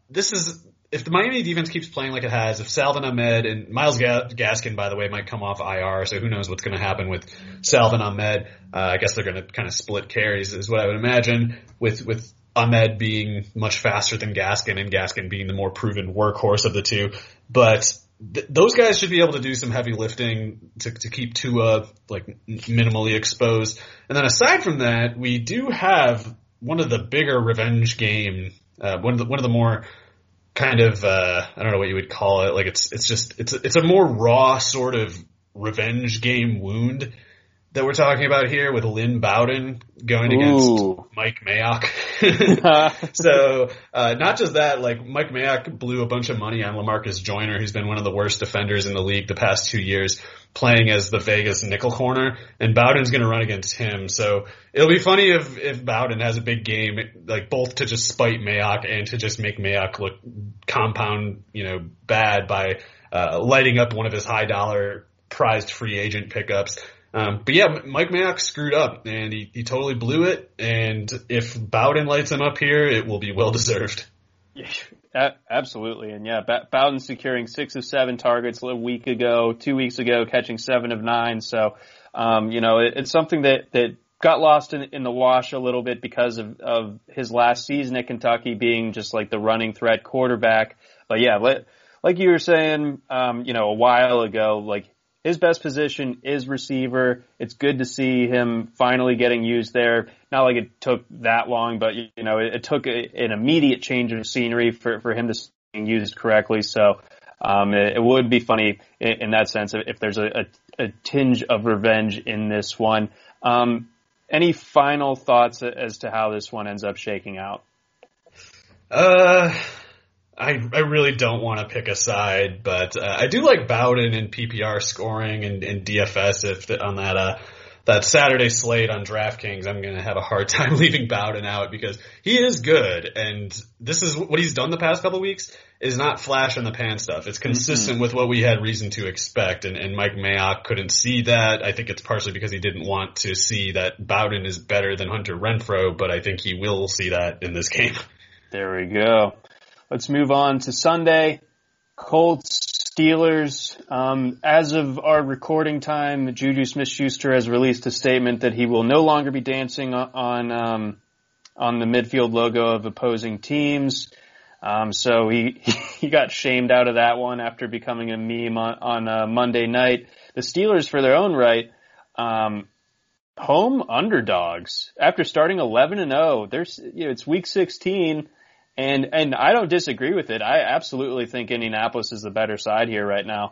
if the Miami defense keeps playing like it has, if Salvon Ahmed and Myles Gaskin, by the way, might come off IR, so who knows what's going to happen with Salvon Ahmed. I guess they're going to kind of split carries is what I would imagine, with Ahmed being much faster than Gaskin and Gaskin being the more proven workhorse of the two. But those guys should be able to do some heavy lifting to keep Tua like minimally exposed. And then aside from that, we do have one of the bigger revenge game, one of the more kind of, I don't know what you would call it. Like it's a more raw sort of revenge game wound that we're talking about here with Lynn Bowden going against Mike Mayock. So, not just that, like Mike Mayock blew a bunch of money on LaMarcus Joyner, who's been one of the worst defenders in the league the past 2 years, playing as the Vegas nickel corner, and Bowden's going to run against him. So it'll be funny if Bowden has a big game, like both to just spite Mayock and to just make Mayock look compound, bad by, lighting up one of his high dollar prized free agent pickups. But yeah, Mike Mayock screwed up and he totally blew it. And if Bowden lights him up here, it will be well deserved. Yeah, absolutely. And yeah, Bowden securing 6 of 7 targets a week ago, 2 weeks ago, catching 7 of 9. So, it's something that got lost in the wash a little bit because of his last season at Kentucky being just like the running threat quarterback. But yeah, like you were saying, a while ago, like, his best position is receiver. It's good to see him finally getting used there. Not like it took that long, but it took an immediate change of scenery for him to be used correctly. So it would be funny in that sense if there's a tinge of revenge in this one. Any final thoughts as to how this one ends up shaking out? I really don't want to pick a side, but I do like Bowden in PPR scoring and DFS on that Saturday slate on DraftKings. I'm going to have a hard time leaving Bowden out because he is good, and this is what he's done the past couple of weeks is not flash in the pan stuff. It's consistent with what we had reason to expect, and Mike Mayock couldn't see that. I think it's partially because he didn't want to see that Bowden is better than Hunter Renfrow, but I think he will see that in this game. There we go. Let's move on to Sunday. Colts, Steelers. As of our recording time, Juju Smith-Schuster has released a statement that he will no longer be dancing on the midfield logo of opposing teams. So he got shamed out of that one after becoming a meme on Monday night. The Steelers, for their own right, home underdogs after starting 11-0. It's week 16. And I don't disagree with it. I absolutely think Indianapolis is the better side here right now.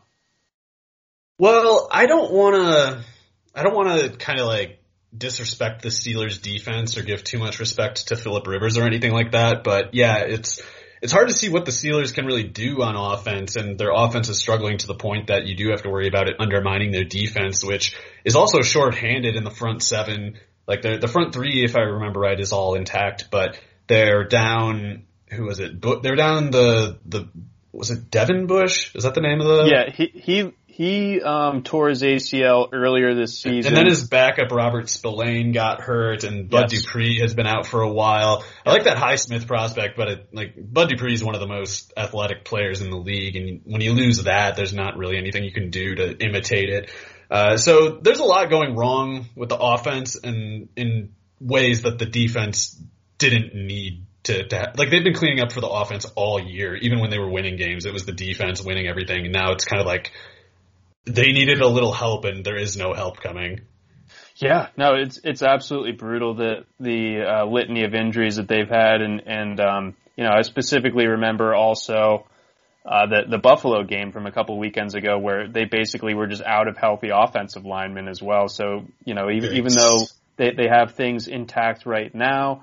Well, I don't want to kind of like disrespect the Steelers defense or give too much respect to Phillip Rivers or anything like that. But yeah, it's hard to see what the Steelers can really do on offense, and their offense is struggling to the point that you do have to worry about it undermining their defense, which is also shorthanded in the front seven. Like the front three, if I remember right, is all intact, but they're down. Who was it? They're down was it Devin Bush? Is that the name of the? Yeah, he tore his ACL earlier this season. And then his backup Robert Spillane got hurt, and Bud Dupree has been out for a while. I like that Highsmith prospect, but Bud Dupree is one of the most athletic players in the league, and when you lose that, there's not really anything you can do to imitate it. So there's a lot going wrong with the offense, and in ways that the defense didn't need to like they've been cleaning up for the offense all year. Even when they were winning games, it was the defense winning everything. And now it's kind of like they needed a little help, and there is no help coming. Yeah, no, it's absolutely brutal, the litany of injuries that they've had, and I specifically remember also the Buffalo game from a couple weekends ago where they basically were just out of healthy offensive linemen as well. So even though they have things intact right now.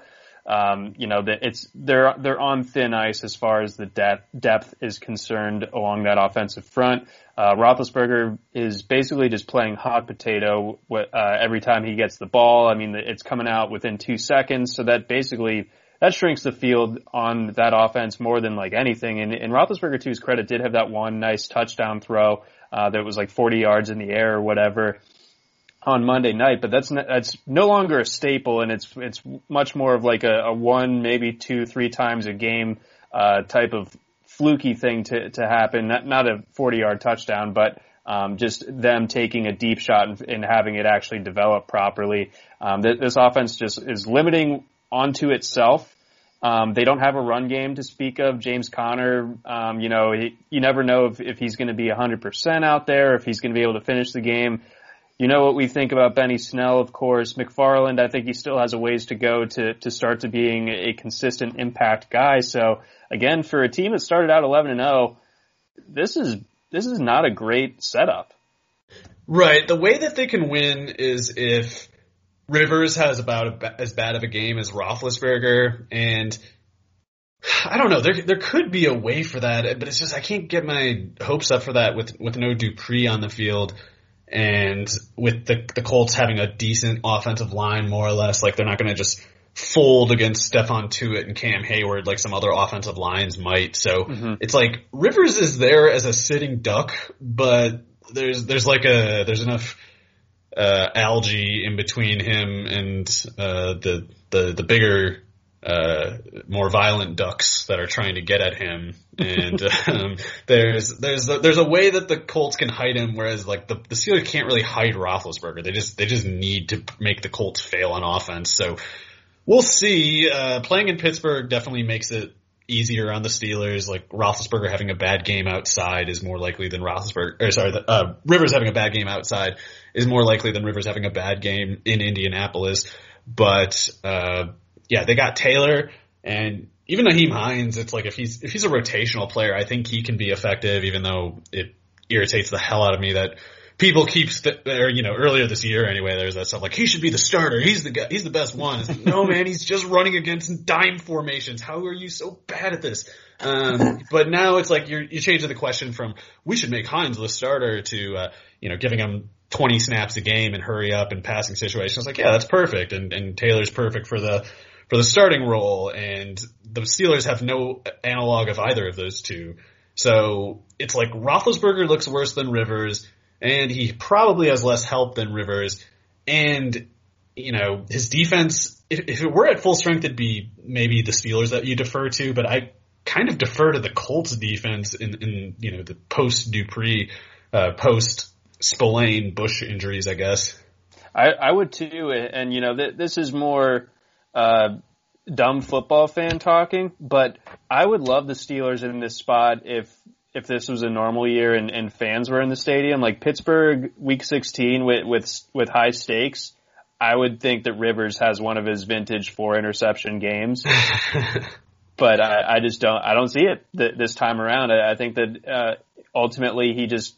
That they're on thin ice as far as the depth is concerned along that offensive front. Roethlisberger is basically just playing hot potato every time he gets the ball. I mean, it's coming out within 2 seconds, so that shrinks the field on that offense more than like anything. And Roethlisberger, to his credit, did have that one nice touchdown throw that was like 40 yards in the air or whatever on Monday night, but that's no longer a staple, and it's much more of like a one, maybe 2, 3 times a game type of fluky thing to happen. Not a 40-yard touchdown, but just them taking a deep shot and having it actually develop properly. This offense just is limiting onto itself. They don't have a run game to speak of. James Conner, you never know if he's going to be 100% out there, if he's going to be able to finish the game. You know what we think about Benny Snell, of course. McFarland, I think he still has a ways to go to start to being a consistent impact guy. So again, for a team that started out 11-0, this is not a great setup. Right. The way that they can win is if Rivers has about as bad of a game as Roethlisberger, and I don't know, there could be a way for that, but it's just I can't get my hopes up for that with no Dupree on the field. And with the Colts having a decent offensive line, more or less, like they're not going to just fold against Stephon Tuitt and Cam Hayward like some other offensive lines might. So It's like Rivers is there as a sitting duck, but there's enough algae in between him and the bigger more violent ducks that are trying to get at him, and there's a way that the Colts can hide him, whereas like the Steelers can't really hide Roethlisberger. They just need to make the Colts fail on offense. So we'll see. Playing in Pittsburgh definitely makes it easier on the Steelers. Like Roethlisberger having a bad game outside is more likely than Rivers having a bad game outside is more likely than Rivers having a bad game in Indianapolis. But yeah, they got Taylor, and even Nyheim Hines, it's like if he's a rotational player, I think he can be effective, even though it irritates the hell out of me that people keep earlier this year anyway, there's that stuff like he should be the starter, he's the guy, he's the best one. It's like, no man, he's just running against dime formations. How are you so bad at this? But now it's like you're changing the question from we should make Hines the starter to giving him 20 snaps a game and hurry up in passing situations. Like, yeah, that's perfect, and Taylor's perfect for the starting role, and the Steelers have no analog of either of those two. So it's like Roethlisberger looks worse than Rivers, and he probably has less help than Rivers. And, his defense, if it were at full strength, it'd be maybe the Steelers that you defer to, but I kind of defer to the Colts defense in the post-Dupree, post-Spillane Bush injuries, I guess. I would too, and this is more dumb football fan talking, but I would love the Steelers in this spot if this was a normal year and fans were in the stadium. Like Pittsburgh Week 16 with high stakes, I would think that Rivers has one of his vintage 4 interception games. But I just don't see it this time around. I think that ultimately he just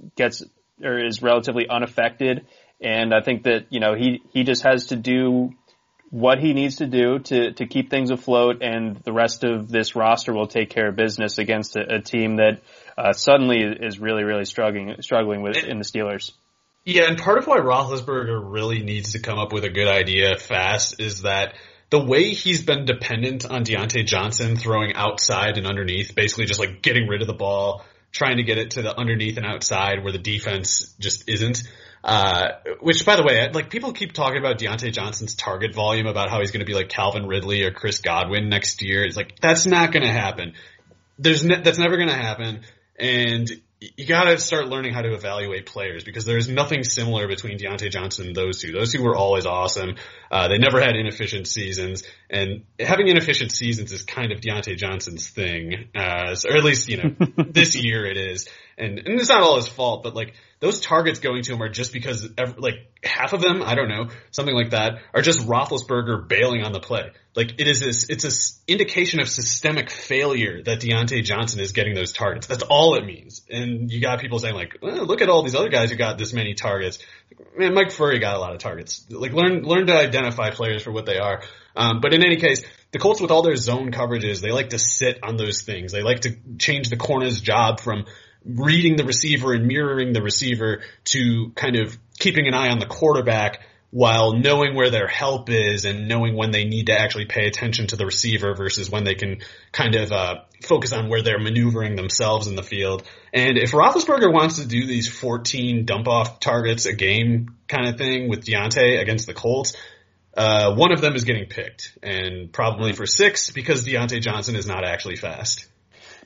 is relatively unaffected, and I think that he just has to do what he needs to do to keep things afloat, and the rest of this roster will take care of business against a team that suddenly is really, really struggling with in the Steelers. Yeah, and part of why Roethlisberger really needs to come up with a good idea fast is that the way he's been dependent on Deontay Johnson throwing outside and underneath, basically just like getting rid of the ball, trying to get it to the underneath and outside where the defense just isn't. Which, by the way, like people keep talking about Deontay Johnson's target volume, about how he's going to be like Calvin Ridley or Chris Godwin next year. It's like, that's not going to happen. That's never going to happen. And you got to start learning how to evaluate players, because there's nothing similar between Deontay Johnson and those two. Those two were always awesome. They never had inefficient seasons, and having inefficient seasons is kind of Deontay Johnson's thing. Or at least, this year it is. And it's not all his fault, but like those targets going to him are just because like half of them, I don't know, something like that, are just Roethlisberger bailing on the play. Like it's this indication of systemic failure that Deontay Johnson is getting those targets. That's all it means. And you got people saying like, well, look at all these other guys who got this many targets. Man, Mike Furry got a lot of targets. Like learn to identify players for what they are. But in any case, the Colts, with all their zone coverages, they like to sit on those things. They like to change the corner's job from reading the receiver and mirroring the receiver to kind of keeping an eye on the quarterback while knowing where their help is and knowing when they need to actually pay attention to the receiver versus when they can kind of focus on where they're maneuvering themselves in the field. And if Roethlisberger wants to do these 14 dump-off targets a game kind of thing with Deontay against the Colts, one of them is getting picked, and probably for 6, because Deontay Johnson is not actually fast.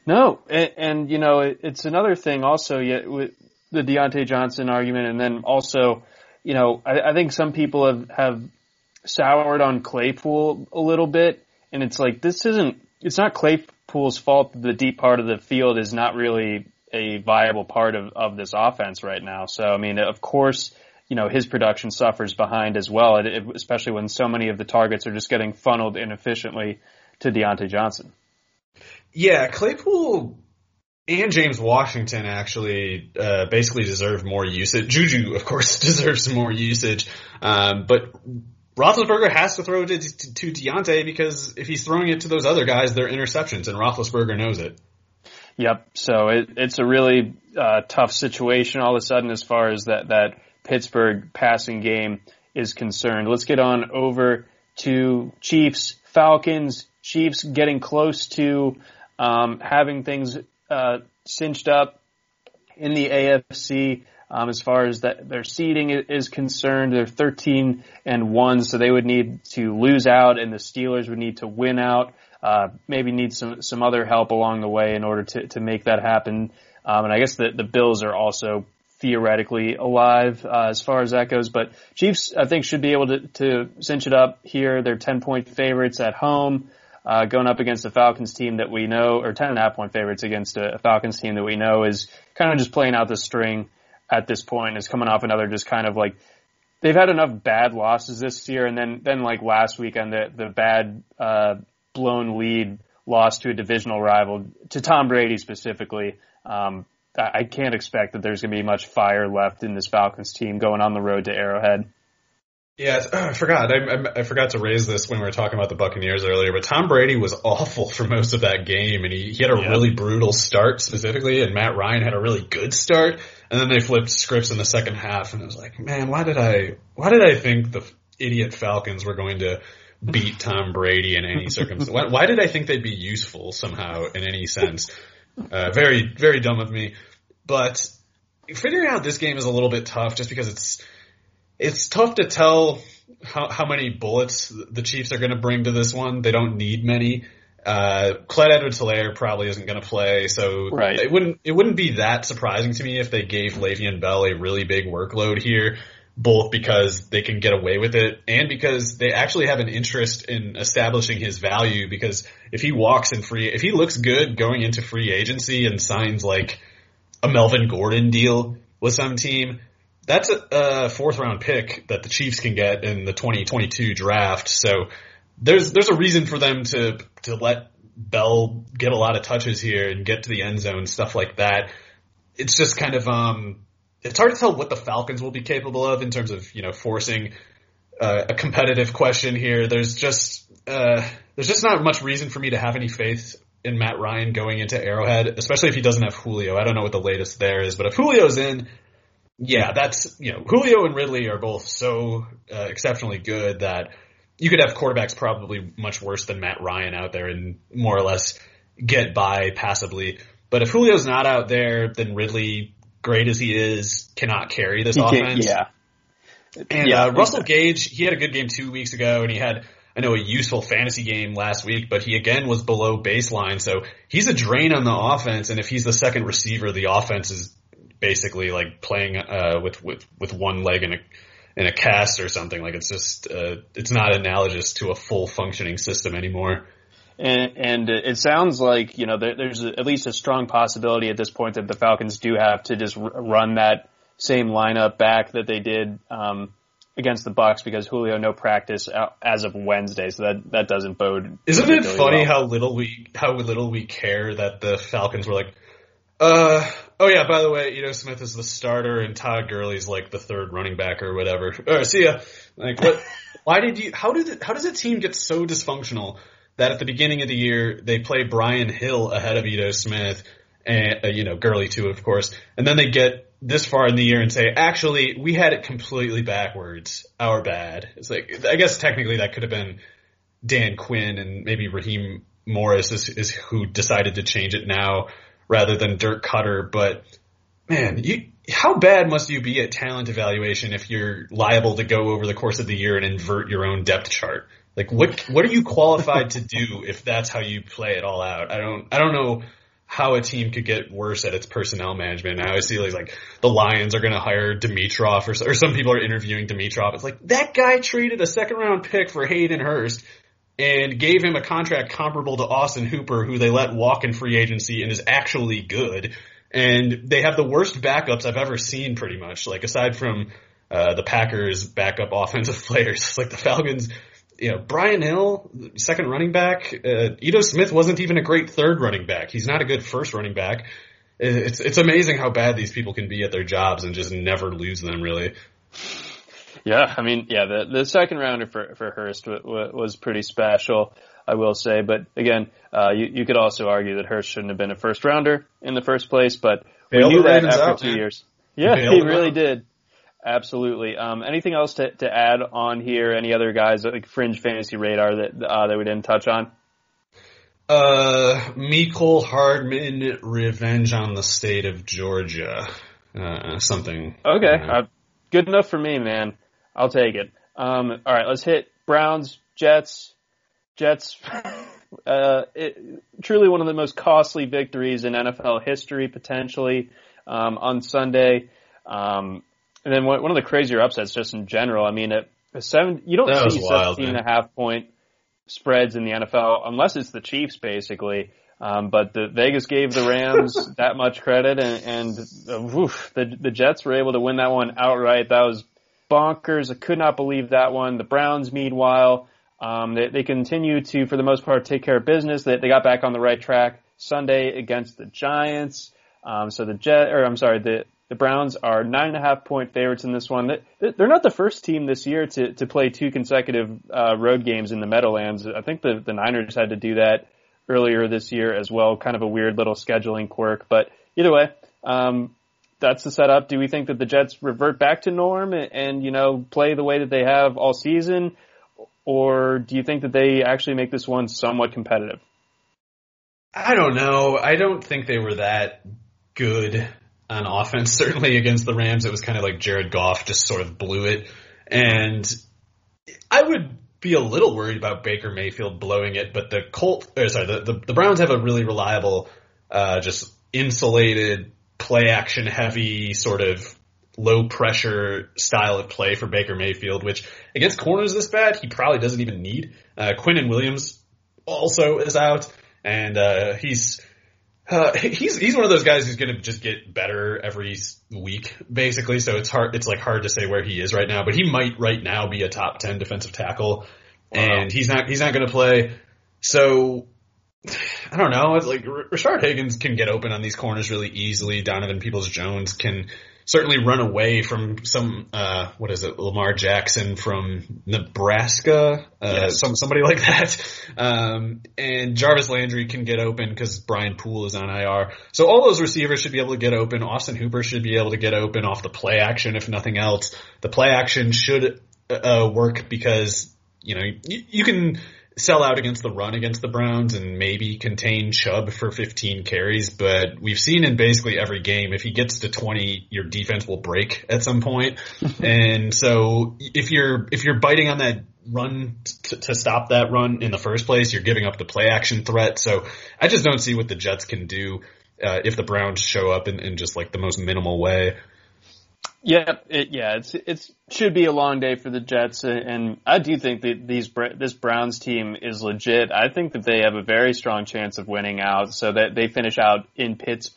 No, and it's another thing also with the Deontay Johnson argument, and then also, I think some people have soured on Claypool a little bit, and it's like it's not Claypool's fault that the deep part of the field is not really a viable part of this offense right now. So, I mean, of course, his production suffers behind as well, especially when so many of the targets are just getting funneled inefficiently to Deontay Johnson. Yeah, Claypool and James Washington actually basically deserve more usage. Juju, of course, deserves some more usage, but Roethlisberger has to throw it to Deontay because if he's throwing it to those other guys, they're interceptions, and Roethlisberger knows it. Yep. So it's a really tough situation all of a sudden as far as that Pittsburgh passing game is concerned. Let's get on over to Chiefs, Falcons. Chiefs getting close to having things cinched up in the AFC. As far as their seeding is concerned, they're 13-1, so they would need to lose out, and the Steelers would need to win out. Maybe need some other help along the way in order to make that happen. And I guess the Bills are also theoretically alive as far as that goes. But Chiefs, I think, should be able to cinch it up here. They're 10-point favorites at home, going up against a Falcons team that we know, or 10.5-point favorites against a Falcons team that we know is kind of just playing out the string at this point, is coming off another just kind of like, they've had enough bad losses this year, and then like last weekend, the bad blown lead loss to a divisional rival, to Tom Brady specifically. I can't expect that there's going to be much fire left in this Falcons team going on the road to Arrowhead. Yeah, I forgot. I forgot to raise this when we were talking about the Buccaneers earlier, but Tom Brady was awful for most of that game, and he had a really brutal start specifically, and Matt Ryan had a really good start, and then they flipped scripts in the second half, and I was like, man, why did I think the idiot Falcons were going to beat Tom Brady in any circumstance? Why did I think they'd be useful somehow in any sense? Very, very dumb of me. But figuring out this game is a little bit tough just because it's tough to tell how many bullets the Chiefs are going to bring to this one. They don't need many. Clyde Edwards-Helaire probably isn't going to play, so right. It wouldn't be that surprising to me if they gave Le'Veon Bell a really big workload here, both because they can get away with it and because they actually have an interest in establishing his value, because if he looks good going into free agency and signs like a Melvin Gordon deal with some team, that's a fourth-round pick that the Chiefs can get in the 2022 draft. So there's a reason for them to let Bell get a lot of touches here and get to the end zone, stuff like that. It's just kind of it's hard to tell what the Falcons will be capable of in terms of forcing a competitive question here. There's just not much reason for me to have any faith in Matt Ryan going into Arrowhead, especially if he doesn't have Julio. I don't know what the latest there is, but if Julio's in, yeah, that's, Julio and Ridley are both so exceptionally good that you could have quarterbacks probably much worse than Matt Ryan out there and more or less get by passably. But if Julio's not out there, then Ridley, great as he is, cannot carry this offense. Yeah. And Russell Gage, he had a good game 2 weeks ago, and he had, I know, a useful fantasy game last week, but he again was below baseline. So he's a drain on the offense, and if he's the second receiver, the offense is basically like playing with one leg in a cast or something. Like, it's just it's not analogous to a full functioning system anymore. And it sounds like there's at least a strong possibility at this point that the Falcons do have to just run that same lineup back that they did against the Bucs, because Julio no practice as of Wednesday, so that doesn't bode. Isn't it funny how little we care that the Falcons were like, oh yeah, by the way, Ito Smith is the starter and Todd Gurley's like the third running back or whatever. All right, see ya. Like, what? How does a team get so dysfunctional that at the beginning of the year they play Brian Hill ahead of Ito Smith and Gurley too, of course, and then they get this far in the year and say, actually, we had it completely backwards. Our bad. It's like, I guess technically that could have been Dan Quinn, and maybe Raheem Morris is who decided to change it now rather than Dirk Cutter. But man, how bad must you be at talent evaluation if you're liable to go over the course of the year and invert your own depth chart? Like, what are you qualified to do if that's how you play it all out? I don't know how a team could get worse at its personnel management. And I always see like the Lions are going to hire Dimitrov or some people are interviewing Dimitrov. It's like that guy traded a 2nd-round pick for Hayden Hurst and gave him a contract comparable to Austin Hooper, who they let walk in free agency and is actually good. And they have the worst backups I've ever seen, pretty much. Like, aside from the Packers' backup offensive players, it's like the Falcons, Brian Hill, 2nd running back. Ito Smith wasn't even a great 3rd running back. He's not a good 1st running back. It's amazing how bad these people can be at their jobs and just never lose them, really. Yeah, I mean, the 2nd rounder for Hurst was pretty special, I will say. But again, you could also argue that Hurst shouldn't have been a 1st rounder in the first place, but we knew that after 2 years. Yeah, he really did. Absolutely. Anything else to add on here? Any other guys like fringe fantasy radar that we didn't touch on? Mecole Hardman, revenge on the state of Georgia. Something. Okay. Good enough for me, man. I'll take it. All right, let's hit Browns, Jets. Truly one of the most costly victories in NFL history, potentially, on Sunday. And then one of the crazier upsets just in general. I mean, you don't see 17.5 point spreads in the NFL unless it's the Chiefs, basically. But the Vegas gave the Rams that much credit, and the Jets were able to win that one outright. That was bonkers. I could not believe that one. The Browns, meanwhile, they continue to, for the most part, take care of business. They got back on the right track Sunday against the Giants. So the Browns are 9.5 point favorites in this one. They're not the first team this year to play 2 consecutive road games in the Meadowlands. I think the Niners had to do that earlier this year as well. Kind of a weird little scheduling quirk. But either way, that's the setup. Do we think that the Jets revert back to norm and play the way that they have all season? Or do you think that they actually make this one somewhat competitive? I don't know. I don't think they were that good on offense. Certainly against the Rams, it was kind of like Jared Goff just sort of blew it. And I would be a little worried about Baker Mayfield blowing it, but the Browns have a really reliable, just insulated, play action heavy, sort of low pressure style of play for Baker Mayfield, which against corners this bad, he probably doesn't even need. Quinnen Williams also is out, and he's one of those guys who's going to just get better every week, basically. So it's hard to say where he is right now, but he might right now be a top 10 defensive tackle. Wow. And he's not going to play. So I don't know. It's like Rashard Higgins can get open on these corners really easily. Donovan Peoples-Jones can certainly run away from some, Lamar Jackson from Nebraska, yes. Somebody like that. And Jarvis Landry can get open because Brian Poole is on IR. So all those receivers should be able to get open. Austin Hooper should be able to get open off the play action, if nothing else. The play action should work because, you can sell out against the run against the Browns and maybe contain Chubb for 15 carries, but we've seen in basically every game, if he gets to 20, your defense will break at some point. And so if you're biting on that run to stop that run in the first place, you're giving up the play action threat. So I just don't see what the Jets can do if the Browns show up in just like the most minimal way. Yeah, it should be a long day for the Jets, and I do think that this Browns team is legit. I think that they have a very strong chance of winning out, so that they finish out in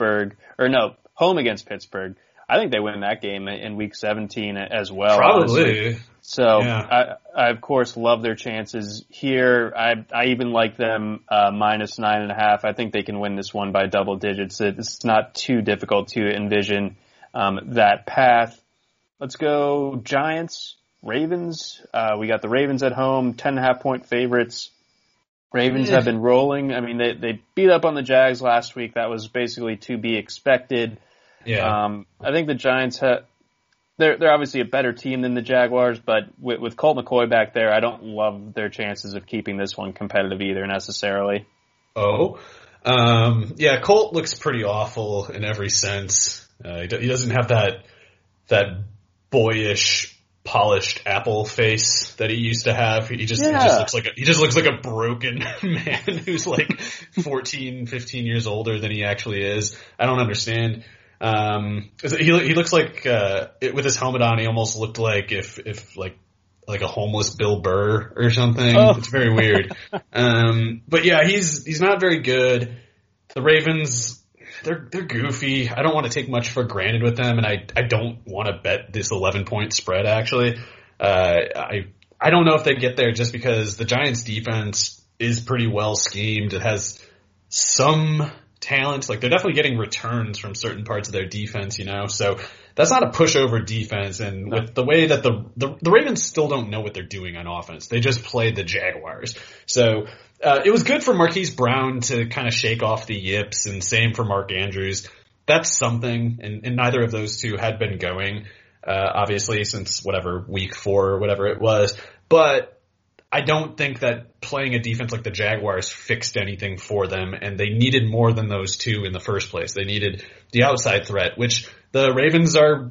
home against Pittsburgh. I think they win that game in Week 17 as well. Probably. Honestly. So yeah. I of course love their chances here. I even like them minus 9.5. I think they can win this one by double digits. It's not too difficult to envision that path. Let's go Giants, Ravens. We got the Ravens at home, 10.5 point favorites. Ravens have been rolling. I mean, they beat up on the Jags last week. That was basically to be expected. Yeah. I think the Giants they're obviously a better team than the Jaguars, but with Colt McCoy back there, I don't love their chances of keeping this one competitive either necessarily. Oh, yeah, Colt looks pretty awful in every sense. He doesn't have that boyish polished Apple face that he used to have. He just looks like a broken man who's like 14, 15 years older than he actually is. I don't understand. He looks like with his helmet on, he almost looked like if like a homeless Bill Burr or something. Oh. It's very weird. But yeah, he's not very good. The Ravens, they're goofy. I don't want to take much for granted with them, and I don't want to bet this 11-point spread, actually. I don't know if they get there just because the Giants defense is pretty well schemed. It has some talent. Like, they're definitely getting returns from certain parts of their defense, so that's not a pushover defense. And with the way that the Ravens still don't know what they're doing on offense, they just played the Jaguars. So it was good for Marquise Brown to kind of shake off the yips, and same for Mark Andrews. That's something, and neither of those two had been going, obviously, since week 4 or whatever it was. But I don't think that playing a defense like the Jaguars fixed anything for them, and they needed more than those two in the first place. They needed the outside threat, which the Ravens are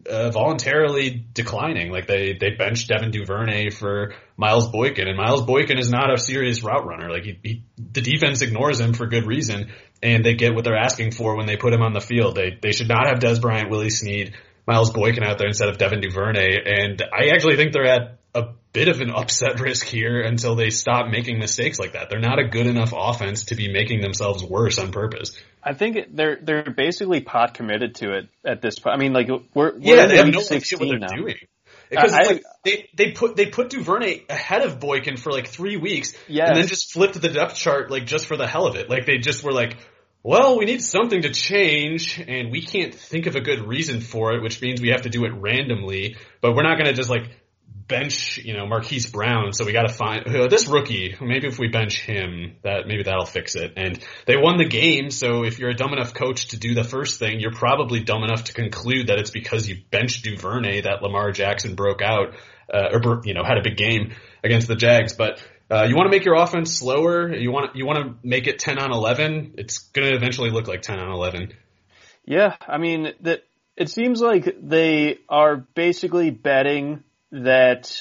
voluntarily declining. Like, they benched Devin Duvernay for Miles Boykin, and Miles Boykin is not a serious route runner. Like, the defense ignores him for good reason, and they get what they're asking for when they put him on the field. They should not have Dez Bryant, Willie Snead, Miles Boykin out there instead of Devin Duvernay, and I actually think they're at a bit of an upset risk here until they stop making mistakes like that. They're not a good enough offense to be making themselves worse on purpose. I think they're basically pot committed to it at this point. I mean, like, they have no idea what they're doing. Because they put Duvernay ahead of Boykin for like 3 weeks, and then just flipped the depth chart like just for the hell of it. Like, they just were like, well, we need something to change, and we can't think of a good reason for it, which means we have to do it randomly. But we're not going to just like bench, Marquise Brown. So we got to find this rookie. Maybe if we bench him, maybe that'll fix it. And they won the game. So if you're a dumb enough coach to do the first thing, you're probably dumb enough to conclude that it's because you benched Duvernay that Lamar Jackson broke out, or had a big game against the Jags. But you want to make your offense slower. You want to make it 10 on 11. It's going to eventually look like 10 on 11. Yeah, I mean, it seems like they are basically betting that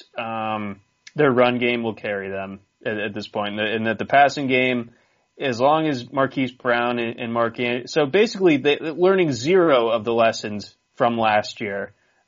their run game will carry them at this point, and that the passing game, as long as Marquise Brown and Mark Andrews, so basically learning zero of the lessons from last year,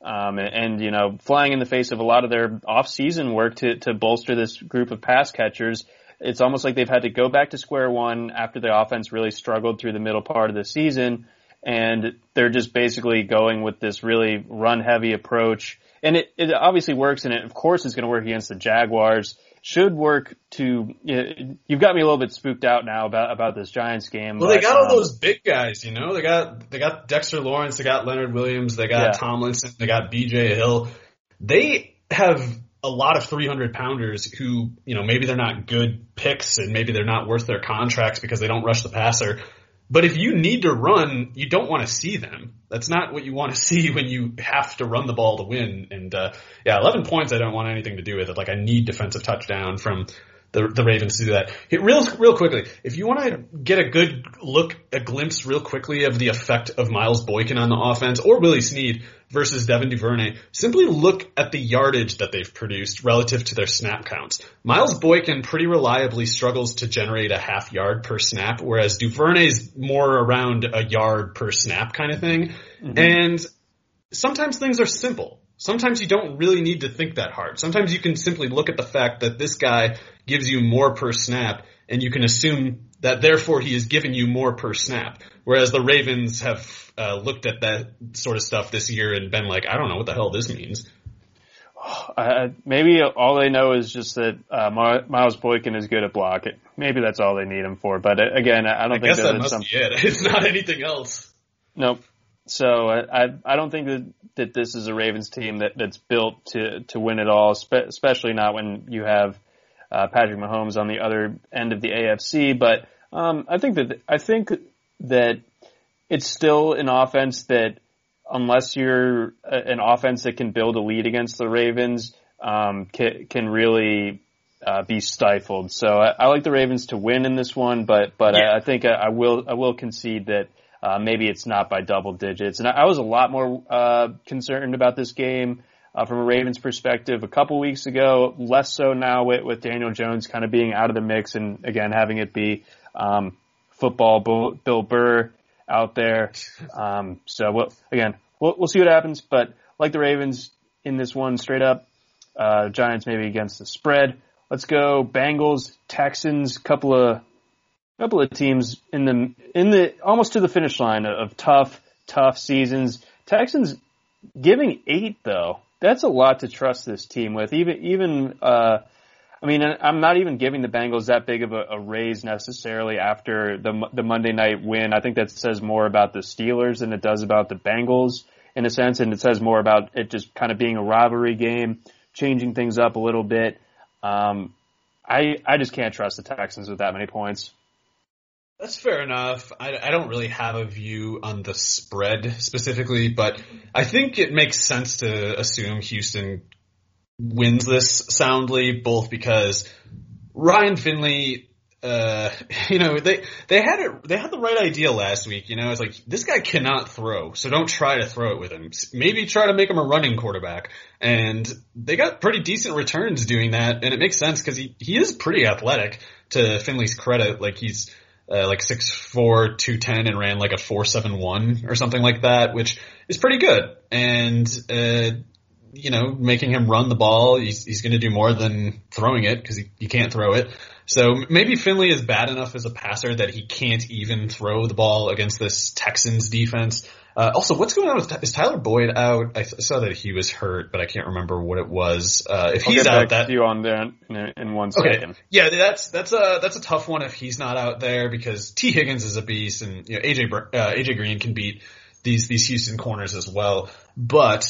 and flying in the face of a lot of their off-season work to bolster this group of pass catchers. It's almost like they've had to go back to square one after the offense really struggled through the middle part of the season, and they're just basically going with this really run-heavy approach. And it obviously works, and it, of course, is going to work against the Jaguars. Should work to. You've got me a little bit spooked out now about this Giants game. Well, they got all those big guys, They got Dexter Lawrence, they got Leonard Williams, they got Tomlinson, they got B.J. Hill. They have a lot of 300-pounders who, maybe they're not good picks, and maybe they're not worth their contracts because they don't rush the passer. But if you need to run, you don't want to see them. That's not what you want to see when you have to run the ball to win. And 11 points I don't want anything to do with it. Like, I need defensive touchdown from the Ravens to do that. Real quickly, if you want to get a good a glimpse real quickly of the effect of Miles Boykin on the offense, or Willie Snead versus Devin Duvernay, simply look at the yardage that they've produced relative to their snap counts. Miles Boykin pretty reliably struggles to generate a half yard per snap, whereas Duvernay's more around a yard per snap kind of thing. Mm-hmm. And sometimes things are simple. Sometimes you don't really need to think that hard. Sometimes you can simply look at the fact that this guy gives you more per snap, and you can assume that therefore he is giving you more per snap. Whereas the Ravens have looked at that sort of stuff this year and been like, I don't know what the hell this means. Maybe all they know is just that Miles Boykin is good at blocking. Maybe that's all they need him for. But again, I don't think that must be it. It's not anything else. Nope. So I don't think that this is a Ravens team that's built to win it all, especially not when you have Patrick Mahomes on the other end of the AFC. But I think that it's still an offense that, unless you're an offense that can build a lead against the Ravens, can really be stifled. So I like the Ravens to win in this one, but yeah. I think I will concede that maybe it's not by double digits. And I was a lot more concerned about this game from a Ravens perspective a couple weeks ago, less so now with Daniel Jones kind of being out of the mix and, again, having it be football Bill Burr out there. So, we'll see what happens. But like the Ravens in this one, straight up, Giants maybe against the spread. Let's go Bengals, Texans, couple of teams in the almost to the finish line of tough seasons. Texans giving 8 though. That's a lot to trust this team with. I'm not even giving the Bengals that big of a raise necessarily after the Monday night win. I think that says more about the Steelers than it does about the Bengals in a sense, and it says more about it just kind of being a rivalry game, changing things up a little bit. I just can't trust the Texans with that many points. That's fair enough. I don't really have a view on the spread specifically, but I think it makes sense to assume Houston wins this soundly, both because Ryan Finley, they had the right idea last week. It's like, this guy cannot throw, so don't try to throw it with him. Maybe try to make him a running quarterback. And they got pretty decent returns doing that, and it makes sense because he is pretty athletic, to Finley's credit. Like, he's like 6'4", 210, and ran like a 4.71 or something like that, which is pretty good. And making him run the ball, he's going to do more than throwing it because he can't throw it. So maybe Finley is bad enough as a passer that he can't even throw the ball against this Texans defense. Also, what's going on is Tyler Boyd out? I saw that he was hurt, but I can't remember what it was. If he's out, that you on there in 1 second. Yeah, that's a tough one if he's not out there, because T. Higgins is a beast, and AJ Green can beat these Houston corners as well. But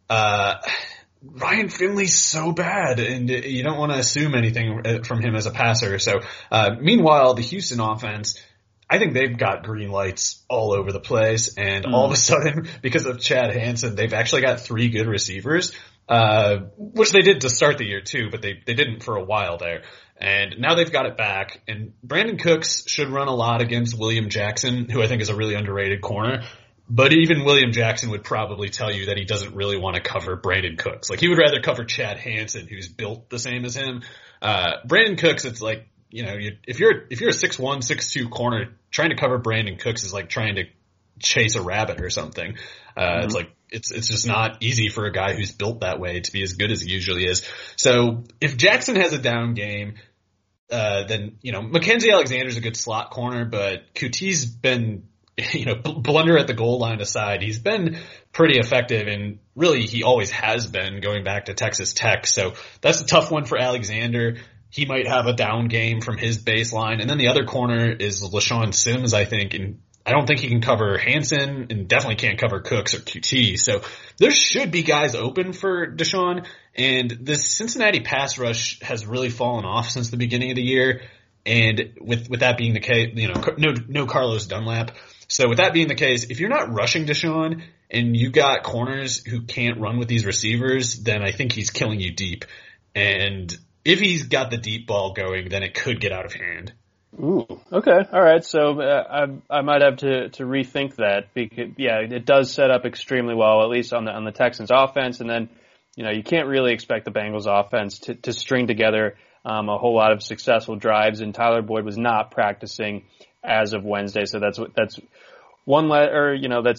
Ryan Finley's so bad, and you don't want to assume anything from him as a passer. So, meanwhile, the Houston offense, I think they've got green lights all over the place, and all of a sudden, because of Chad Hansen, they've actually got 3 good receivers, which they did to start the year too, but they didn't for a while there. And now they've got it back, and Brandon Cooks should run a lot against William Jackson, who I think is a really underrated corner. But even William Jackson would probably tell you that he doesn't really want to cover Brandon Cooks. Like, he would rather cover Chad Hansen, who's built the same as him. Brandon Cooks, it's like, if you're a 6'1", 6'2" corner, trying to cover Brandon Cooks is like trying to chase a rabbit or something. It's like, it's just not easy for a guy who's built that way to be as good as he usually is. So if Jackson has a down game, then, Mackenzie Alexander's a good slot corner, but Coutie's been, blunder at the goal line aside, he's been pretty effective, and really he always has been, going back to Texas Tech. So that's a tough one for Alexander. He might have a down game from his baseline. And then the other corner is LaShawn Sims, I think, and I don't think he can cover Hansen, and definitely can't cover Cooks or QT. So there should be guys open for Deshaun, and this Cincinnati pass rush has really fallen off since the beginning of the year. And with that being the case, no Carlos Dunlap. So with that being the case, if you're not rushing Deshaun and you got corners who can't run with these receivers, then I think he's killing you deep. And if he's got the deep ball going, then it could get out of hand. Ooh, okay. All right. So I might have to rethink that, because, it does set up extremely well, at least on the Texans offense. And then, you can't really expect the Bengals offense to string together a whole lot of successful drives. And Tyler Boyd was not practicing as of Wednesday. So that's one that's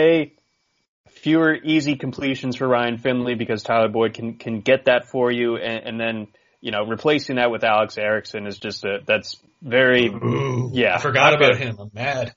fewer easy completions for Ryan Finley, because Tyler Boyd can get that for you. And then, replacing that with Alex Erickson is just that's very, I forgot about him. I'm mad.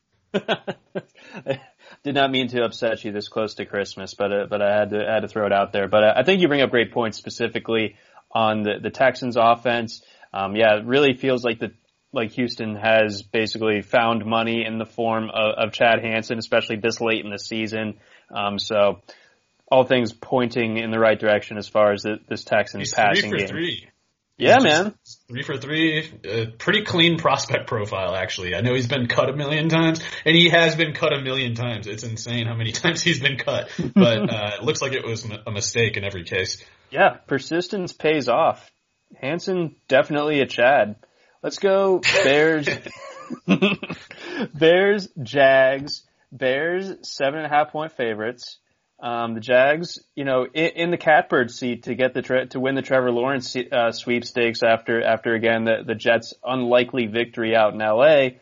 Did not mean to upset you this close to Christmas, but I had to throw it out there. But I think you bring up great points specifically on the Texans offense. It really feels like Houston has basically found money in the form of Chad Hansen, especially this late in the season. So all things pointing in the right direction as far as this Texans passing game. 3 for 3. Yeah, man. 3 for 3. Pretty clean prospect profile, actually. I know he's been cut 1 million times, and he has been cut 1 million times. It's insane how many times he's been cut. But it looks like it was a mistake in every case. Yeah, persistence pays off. Hansen, definitely a Chad. Let's go Bears. Bears, Jags. Bears, 7.5-point favorites. The Jags, in the catbird seat to get to win the Trevor Lawrence sweepstakes after again the Jets' unlikely victory out in LA.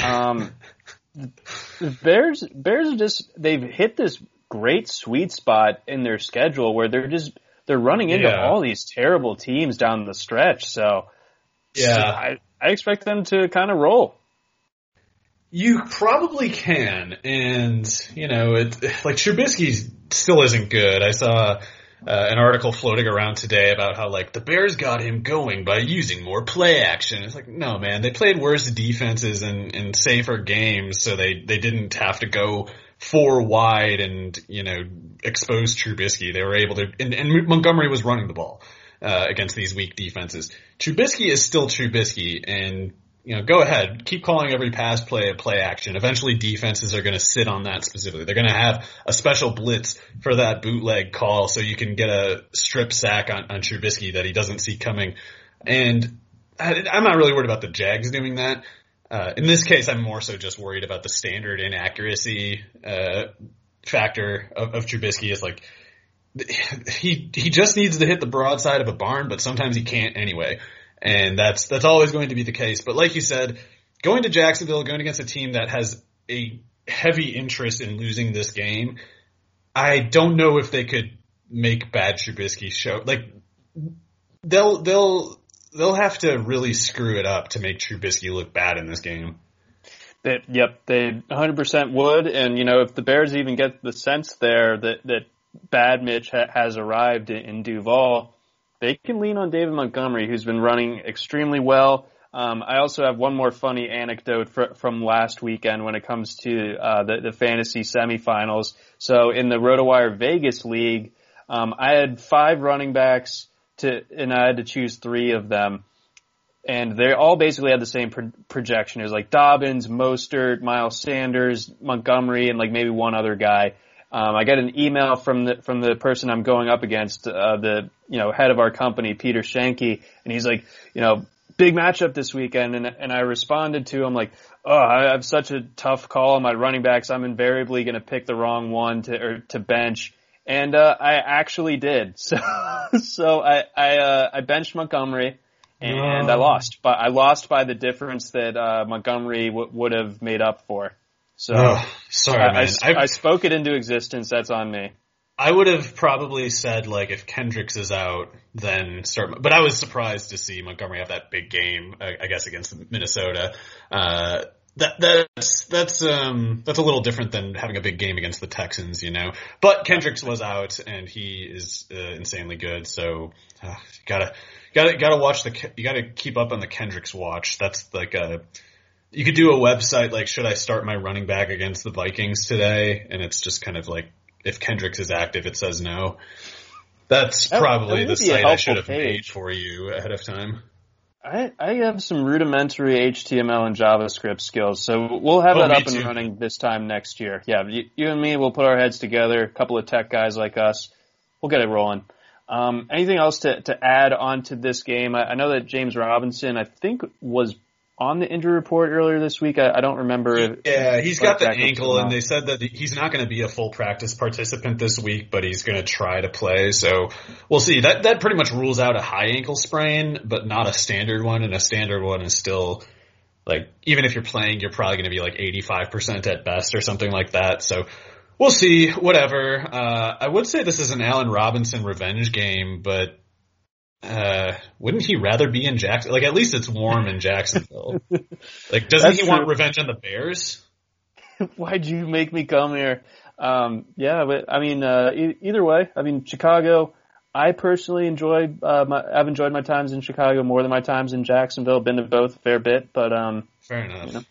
The Bears are they've hit this great sweet spot in their schedule where they're running into all these terrible teams down the stretch. So I expect them to kind of roll. You probably can, and Trubisky still isn't good. I saw an article floating around today about how the Bears got him going by using more play action. It's no, man, they played worse defenses and safer games, so they didn't have to go 4 wide and expose Trubisky. They were able to, and Montgomery was running the ball against these weak defenses. Trubisky is still Trubisky, and go ahead, keep calling every pass play a play action. Eventually defenses are going to sit on that specifically. They're going to have a special blitz for that bootleg call so you can get a strip sack on Trubisky that he doesn't see coming. And I'm not really worried about the Jags doing that. In this case, I'm more so just worried about the standard inaccuracy factor of Trubisky. Is he just needs to hit the broadside of a barn, but sometimes he can't anyway. And that's always going to be the case. But like you said, going to Jacksonville, going against a team that has a heavy interest in losing this game, I don't know if they could make bad Trubisky show. They'll have to really screw it up to make Trubisky look bad in this game. They 100% would. And, if the Bears even get the sense there that bad Mitch has arrived in Duval, they can lean on David Montgomery, who's been running extremely well. I also have one more funny anecdote from last weekend when it comes to the fantasy semifinals. So in the RotoWire Vegas League, I had 5 running backs and I had to choose 3 of them. And they all basically had the same projection. It was Dobbins, Mostert, Miles Sanders, Montgomery, and maybe one other guy. I got an email from the person I'm going up against, the head of our company, Peter Schenke, and he's big matchup this weekend, and I responded to him I have such a tough call on my running backs. I'm invariably going to pick the wrong one to bench, and I actually did. So I benched Montgomery, and I lost, but I lost by the difference that Montgomery would have made up for. So sorry, man. I spoke it into existence. That's on me. I would have probably said if Kendricks is out, then start. But I was surprised to see Montgomery have that big game, I guess, against Minnesota. That's a little different than having a big game against the Texans, But Kendricks was out, and he is insanely good. So you gotta watch you gotta keep up on the Kendricks watch. That's you could do a website should I start my running back against the Vikings today? And it's just kind of if Kendricks is active, it says no. That's probably the site I should have made for you ahead of time. I have some rudimentary HTML and JavaScript skills, so we'll have that up and running this time next year. Yeah, you and me, we'll put our heads together, a couple of tech guys like us. We'll get it rolling. Anything else to add on to this game? I know that James Robinson, I think, was on the injury report earlier this week. I don't remember. Yeah, he's got the ankle, and they said that he's not going to be a full practice participant this week, but he's going to try to play. So we'll see. That pretty much rules out a high ankle sprain, but not a standard one. And a standard one is still even if you're playing, you're probably going to be 85% at best or something like that. So we'll see. Whatever. I would say this is an Allen Robinson revenge game, but wouldn't he rather be in Jackson? At least it's warm in Jacksonville. Doesn't he want revenge on the Bears? Why'd you make me come here? Yeah, but either way, Chicago, I personally I've enjoyed my times in Chicago more than my times in Jacksonville. Been to both a fair bit, but, fair enough.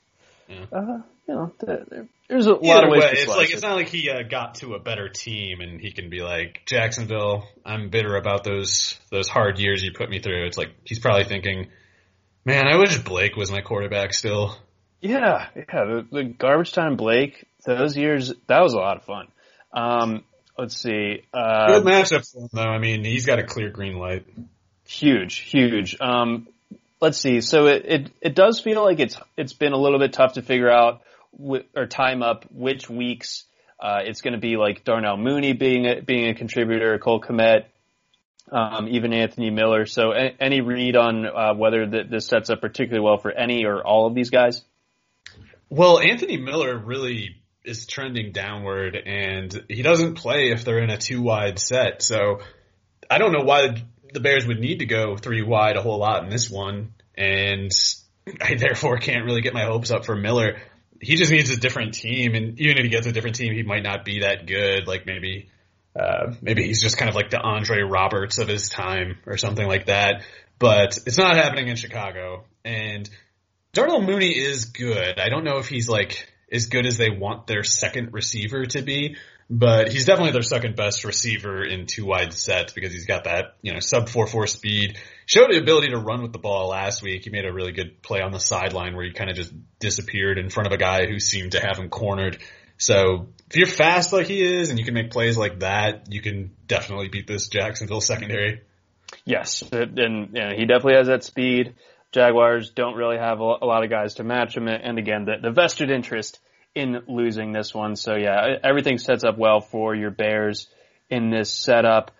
There's a lot of ways to slice it. It's not like he got to a better team and he can be Jacksonville, I'm bitter about those hard years you put me through. It's he's probably thinking, man, I wish Blake was my quarterback still. Yeah, the garbage time Blake, those years, that was a lot of fun. Let's see. Good matchup for him, though. He's got a clear green light. Huge. Let's see. So it does feel like it's been a little bit tough to figure out or time up which weeks It's going to be like Darnell Mooney being a contributor, Cole Kmet, even Anthony Miller. So any read on whether this sets up particularly well for any or all of these guys? Well, Anthony Miller really is trending downward, and he doesn't play if they're in a 2-wide set. So I don't know why the Bears would need to go 3 wide a whole lot in this one, and I therefore can't really get my hopes up for Miller. He just needs a different team, and even if he gets a different team, he might not be that good. Like maybe he's just kind of like the Andre Roberts of his time or something like that. But it's not happening in Chicago. And Darnell Mooney is good. I don't know if he's like as good as they want their second receiver to be, but he's definitely their second best receiver in 2-wide sets because he's got that, sub 4.4 speed. Showed the ability to run with the ball last week. He made a really good play on the sideline where he kind of just disappeared in front of a guy who seemed to have him cornered. So if you're fast like he is and you can make plays like that, you can definitely beat this Jacksonville secondary. Yes, and he definitely has that speed. Jaguars don't really have a lot of guys to match him. And again, the vested interest in losing this one. So yeah, everything sets up well for your Bears in this setup.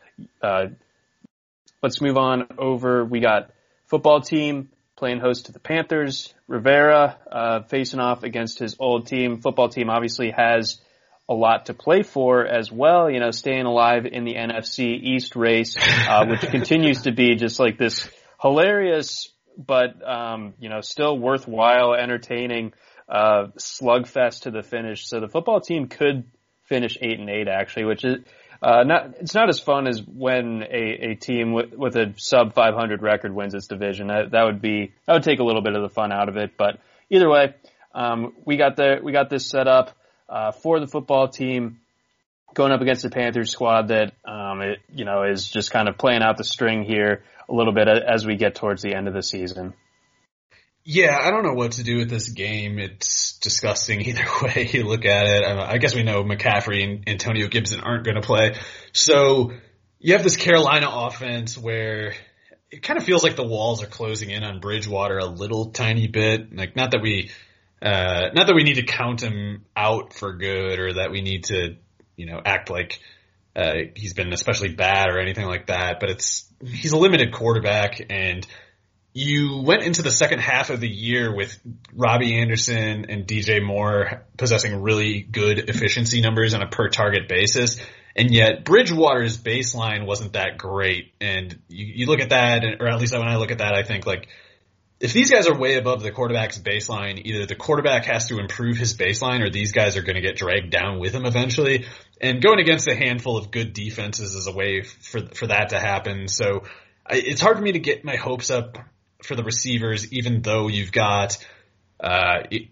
Let's move on over. We got football team playing host to the Panthers. Rivera facing off against his old team. Football team obviously has a lot to play for as well, staying alive in the NFC East race, which continues to be just like this hilarious but still worthwhile, entertaining slugfest to the finish. So the football team could finish 8-8 actually, which is it's not as fun as when a team with a sub 500 record wins its division. That would take a little bit of the fun out of it. But either way, we got this set up for the football team going up against the Panthers squad that is just kind of playing out the string here a little bit as we get towards the end of the season. Yeah, I don't know what to do with this game. It's disgusting either way you look at it. I guess we know McCaffrey and Antonio Gibson aren't going to play. So you have this Carolina offense where it kind of feels like the walls are closing in on Bridgewater a little tiny bit. Like not that we need to count him out for good or that we need to, act like he's been especially bad or anything like that, but he's a limited quarterback, and you went into the second half of the year with Robbie Anderson and DJ Moore possessing really good efficiency numbers on a per target basis, and yet Bridgewater's baseline wasn't that great. And you look at that, or at least when I look at that, I think like if these guys are way above the quarterback's baseline, either the quarterback has to improve his baseline or these guys are going to get dragged down with him eventually. And going against a handful of good defenses is a way for that to happen. So it's hard for me to get my hopes up for the receivers, even though you've got, Robbie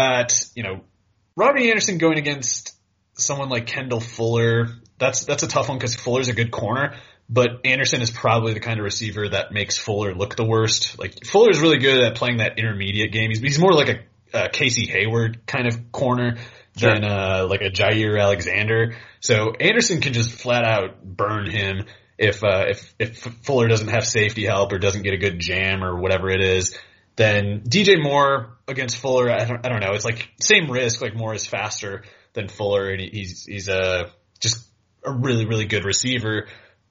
Anderson going against someone like Kendall Fuller. That's a tough one because Fuller's a good corner. But Anderson is probably the kind of receiver that makes Fuller look the worst. Like Fuller's really good at playing that intermediate game. He's more like a Casey Hayward kind of corner than like a Jair Alexander. So Anderson can just flat out burn him if Fuller doesn't have safety help or doesn't get a good jam or whatever it is. Then DJ Moore against Fuller, I don't know. It's like same risk. Like Moore is faster than Fuller, and he's just a really, really good receiver.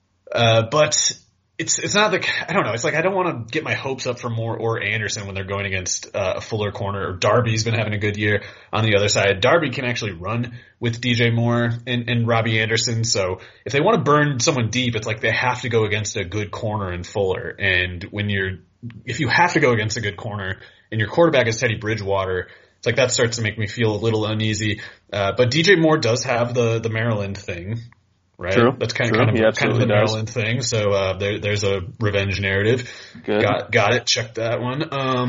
But it's not like, I don't know. It's like, I don't want to get my hopes up for Moore or Anderson when they're going against a Fuller corner. Or Darby's been having a good year on the other side. Darby can actually run with DJ Moore and Robbie Anderson. So if they want to burn someone deep, it's like they have to go against a good corner in Fuller. And if you have to go against a good corner and your quarterback is Teddy Bridgewater, it's like that starts to make me feel a little uneasy. But DJ Moore does have the Maryland thing. Right. True. That's kind of the Maryland thing. So, there's a revenge narrative. Good. Got it. Check that one.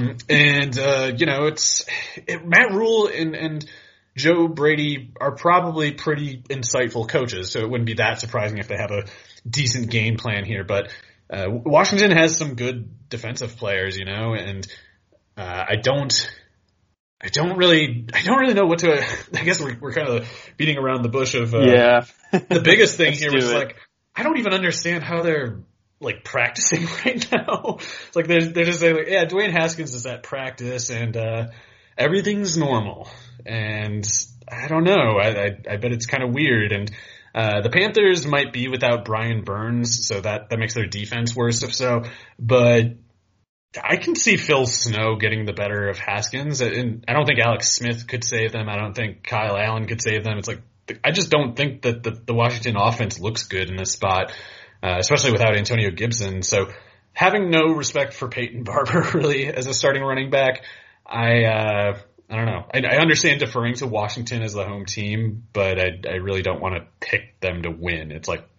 Matt Rule and Joe Brady are probably pretty insightful coaches. So it wouldn't be that surprising if they have a decent game plan here. But, Washington has some good defensive players, and, I don't really know what to. I guess we're kind of beating around the bush of. The biggest thing here was like I don't even understand how they're like practicing right now. It's like they're just saying like, yeah, Dwayne Haskins is at practice and everything's normal. And I don't know. I bet it's kind of weird. And the Panthers might be without Brian Burns, so that makes their defense worse if so. But I can see Phil Snow getting the better of Haskins. And I don't think Alex Smith could save them. I don't think Kyle Allen could save them. It's like, I just don't think that the Washington offense looks good in this spot, especially without Antonio Gibson. So having no respect for Peyton Barber really as a starting running back, I don't know. I understand deferring to Washington as the home team, but I really don't want to pick them to win. It's like,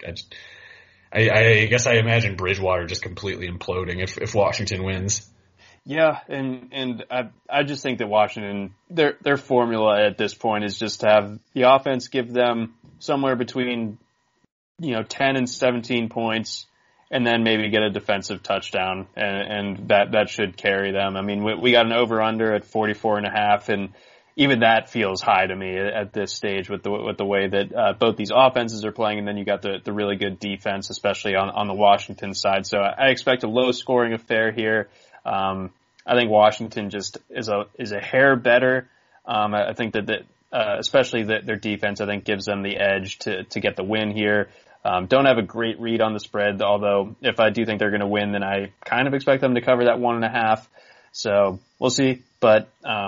I guess I imagine Bridgewater just completely imploding if Washington wins. Yeah, and I just think that Washington, their formula at this point is just to have the offense give them somewhere between 10 and 17 points, and then maybe get a defensive touchdown, and that should carry them. I mean, we got an over/under at 44.5, and even that feels high to me at this stage with the way that both these offenses are playing, and then you got the really good defense, especially on the Washington side. So I expect a low scoring affair here. I think Washington just is a hair better. I think that especially their defense, I think, gives them the edge to get the win here. Don't have a great read on the spread, although if I do think they're going to win, then I kind of expect them to cover that 1.5. So we'll see. But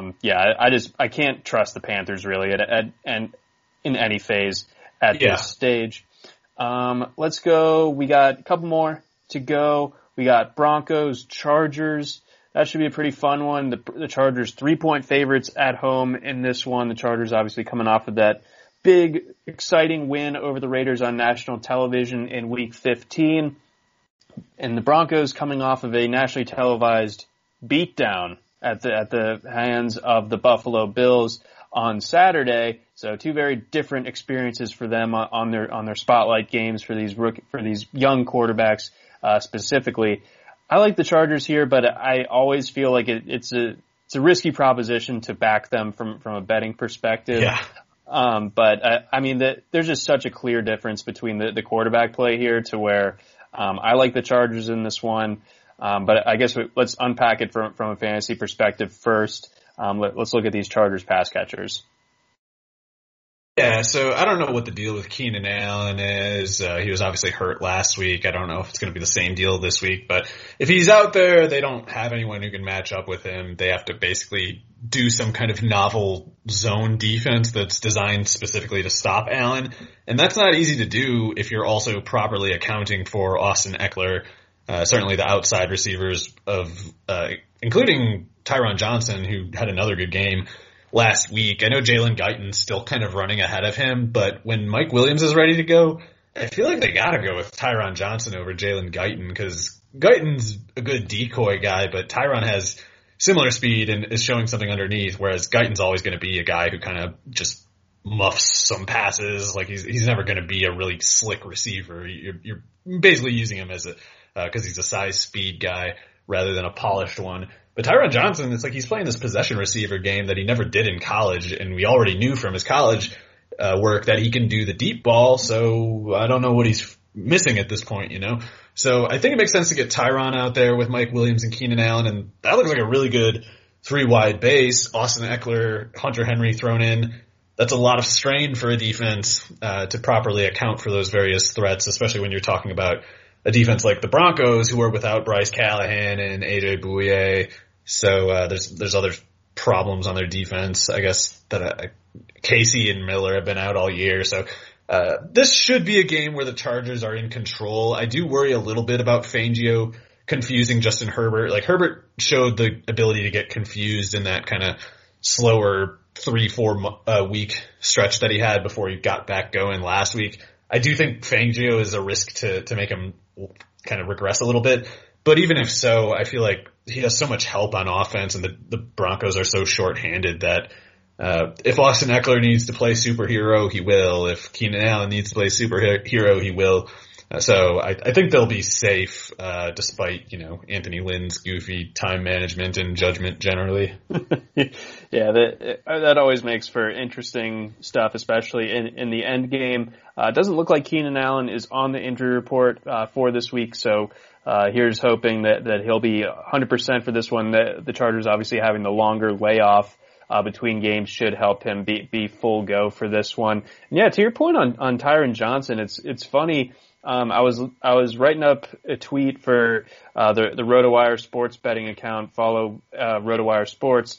I can't trust the Panthers really and in any phase at this stage. Let's go. We got a couple more to go. We got Broncos, Chargers. That should be a pretty fun one. The Chargers 3-point favorites at home in this one. The Chargers obviously coming off of that big, exciting win over the Raiders on national television in Week 15. And the Broncos coming off of a nationally televised beatdown at the hands of the Buffalo Bills on Saturday. So two very different experiences for them on their spotlight games for these young quarterbacks specifically. I like the Chargers here, but I always feel like it's a risky proposition to back them from a betting perspective. Yeah. But I mean, there's just such a clear difference between the quarterback play here to where I like the Chargers in this one. But I guess let's unpack it from a fantasy perspective first. Let's look at these Chargers pass catchers. Yeah, so I don't know what the deal with Keenan Allen is. He was obviously hurt last week. I don't know if it's going to be the same deal this week, but if he's out there, they don't have anyone who can match up with him. They have to basically do some kind of novel zone defense that's designed specifically to stop Allen. And that's not easy to do if you're also properly accounting for Austin Eckler, certainly the outside receivers including Tyron Johnson, who had another good game last week. I know Jalen Guyton's still kind of running ahead of him, but when Mike Williams is ready to go, I feel like they gotta go with Tyron Johnson over Jalen Guyton, because Guyton's a good decoy guy, but Tyron has similar speed and is showing something underneath, whereas Guyton's always going to be a guy who kind of just muffs some passes. Like he's never going to be a really slick receiver. You're basically using him as because he's a size speed guy rather than a polished one. But Tyron Johnson, it's like he's playing this possession receiver game that he never did in college, and we already knew from his college work that he can do the deep ball, so I don't know what he's missing at this point, So I think it makes sense to get Tyron out there with Mike Williams and Keenan Allen, and that looks like a really good 3-wide base. Austin Eckler, Hunter Henry thrown in. That's a lot of strain for a defense to properly account for those various threats, especially when you're talking about a defense like the Broncos, who are without Bryce Callahan and AJ Bouye. So there's other problems on their defense, I guess, that Casey and Miller have been out all year. So this should be a game where the Chargers are in control. I do worry a little bit about Fangio confusing Justin Herbert. Like, Herbert showed the ability to get confused in that kind of slower 3-4 week stretch that he had before he got back going last week. I do think Fangio is a risk to make him kind of regress a little bit. But even if so, I feel like he has so much help on offense, and the Broncos are so shorthanded that if Austin Eckler needs to play superhero, he will. If Keenan Allen needs to play superhero, he will. So I think they'll be safe, despite, Anthony Lynn's goofy time management and judgment generally. Yeah, that always makes for interesting stuff, especially in the end game. It doesn't look like Keenan Allen is on the injury report for this week, so here's hoping that he'll be 100% for this one. The Chargers obviously having the longer layoff between games should help him be full go for this one. And yeah, to your point on Tyron Johnson, it's funny. I was writing up a tweet for the RotoWire sports betting account. Follow RotoWire Sports.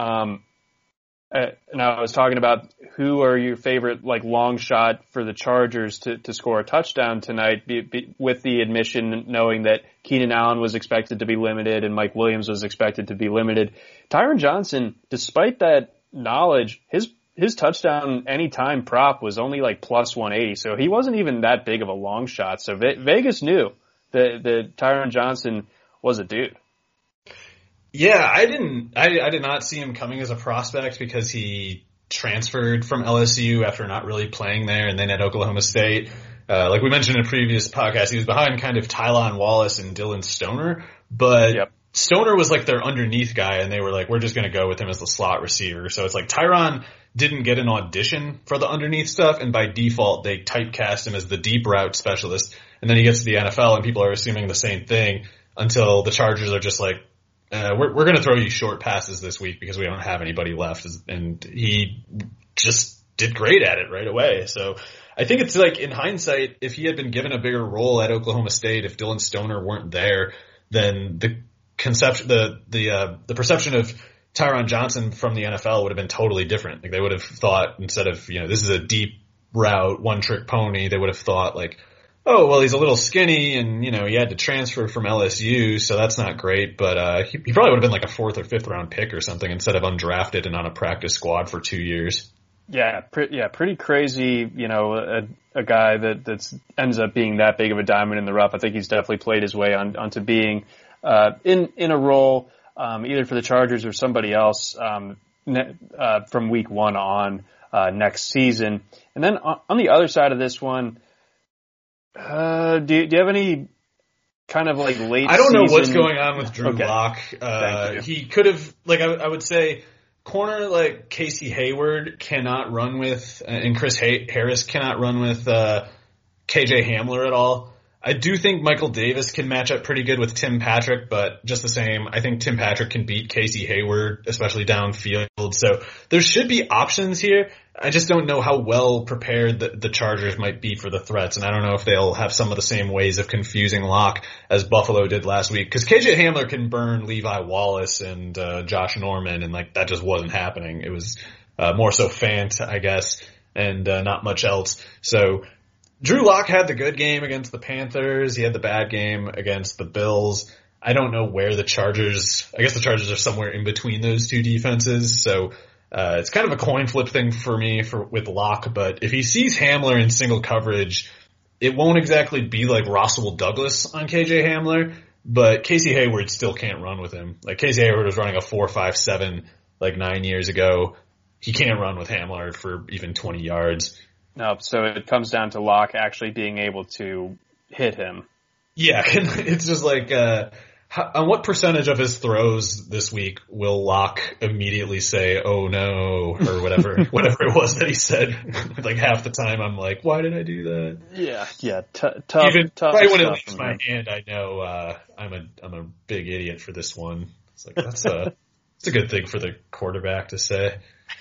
And I was talking about who are your favorite long shot for the Chargers to score a touchdown tonight, with the admission knowing that Keenan Allen was expected to be limited and Mike Williams was expected to be limited. Tyron Johnson, despite that knowledge, his touchdown anytime prop was only plus 180, so he wasn't even that big of a long shot. So Vegas knew that Tyron Johnson was a dude. Yeah, I did not see him coming as a prospect because he transferred from LSU after not really playing there, and then at Oklahoma State. Like we mentioned in a previous podcast, he was behind kind of Tylan Wallace and Dylan Stoner, but yep. Stoner was their underneath guy, and they were we're just going to go with him as the slot receiver. So it's Tyron didn't get an audition for the underneath stuff, and by default they typecast him as the deep route specialist, and then he gets to the NFL and people are assuming the same thing until the Chargers are just we're going to throw you short passes this week because we don't have anybody left. And he just did great at it right away. So I think it's in hindsight, if he had been given a bigger role at Oklahoma State, if Dylan Stoner weren't there, then the conception, the perception of Tyron Johnson from the NFL would have been totally different. They would have thought, instead of, this is a deep route, one trick pony, they would have thought oh, well, he's a little skinny and, he had to transfer from LSU, so that's not great. But he probably would have been a 4th or 5th round pick or something instead of undrafted and on a practice squad for 2 years. Yeah, pretty crazy, a guy that ends up being that big of a diamond in the rough. I think he's definitely played his way onto being in a role either for the Chargers or somebody else from week 1 on next season. And then on the other side of this one, do you have any kind of late I don't know season? What's going on with Drew Okay. Lock. He could have, I would say, corner Casey Hayward cannot run with, and Chris Harris cannot run with KJ Hamler at all. I do think Michael Davis can match up pretty good with Tim Patrick, but just the same, I think Tim Patrick can beat Casey Hayward, especially downfield. So there should be options here. I just don't know how well prepared the Chargers might be for the threats, and I don't know if they'll have some of the same ways of confusing Locke as Buffalo did last week. Because KJ Hamler can burn Levi Wallace and Josh Norman, and that just wasn't happening. It was more so Fant, I guess, and not much else. So Drew Lock had the good game against the Panthers. He had the bad game against the Bills. I don't know where the Chargers, I guess the Chargers are somewhere in between those two defenses. So it's kind of a coin flip thing for me with Lock. But if he sees Hamler in single coverage, it won't exactly be like Russell Douglas on KJ Hamler, but Casey Hayward still can't run with him. Casey Hayward was running a 4.57 9 years ago. He can't run with Hamler for even 20 yards. No, so it comes down to Locke actually being able to hit him. Yeah, it's just on what percentage of his throws this week will Locke immediately say, "Oh no," or whatever it was that he said? Half the time, I'm like, "Why did I do that?" Yeah, tough. Even tough right when it stuff, leaves my hand, I know I'm a big idiot for this one. It's that's it's a good thing for the quarterback to say.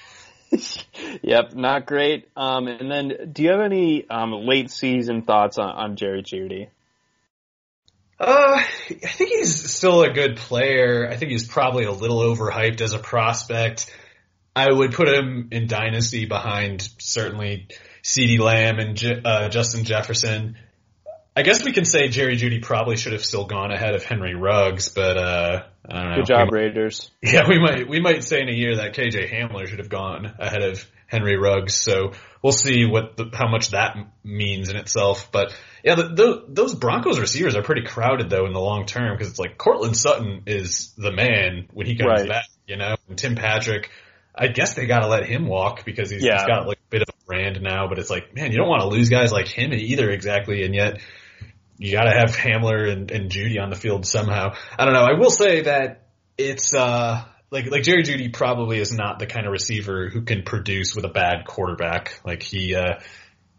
Yep, not great. And then, do you have any late season thoughts on Jerry Jeudy? I think he's still a good player. I think he's probably a little overhyped as a prospect. I would put him in Dynasty behind certainly CeeDee Lamb and Justin Jefferson. I guess we can say Jerry Jeudy probably should have still gone ahead of Henry Ruggs, but I don't know. Good job, Raiders. Yeah, we might say in a year that KJ Hamler should have gone ahead of Henry Ruggs. So we'll see how much that means in itself. But yeah, those Broncos receivers are pretty crowded though in the long term, because it's Cortland Sutton is the man when he comes back, and Tim Patrick. I guess they got to let him walk because he's got a bit of a brand now. But it's man, you don't want to lose guys like him either, exactly, and yet you got to have Hamler and Jeudy on the field somehow. I don't know. I will say that it's like Jerry Jeudy probably is not the kind of receiver who can produce with a bad quarterback. He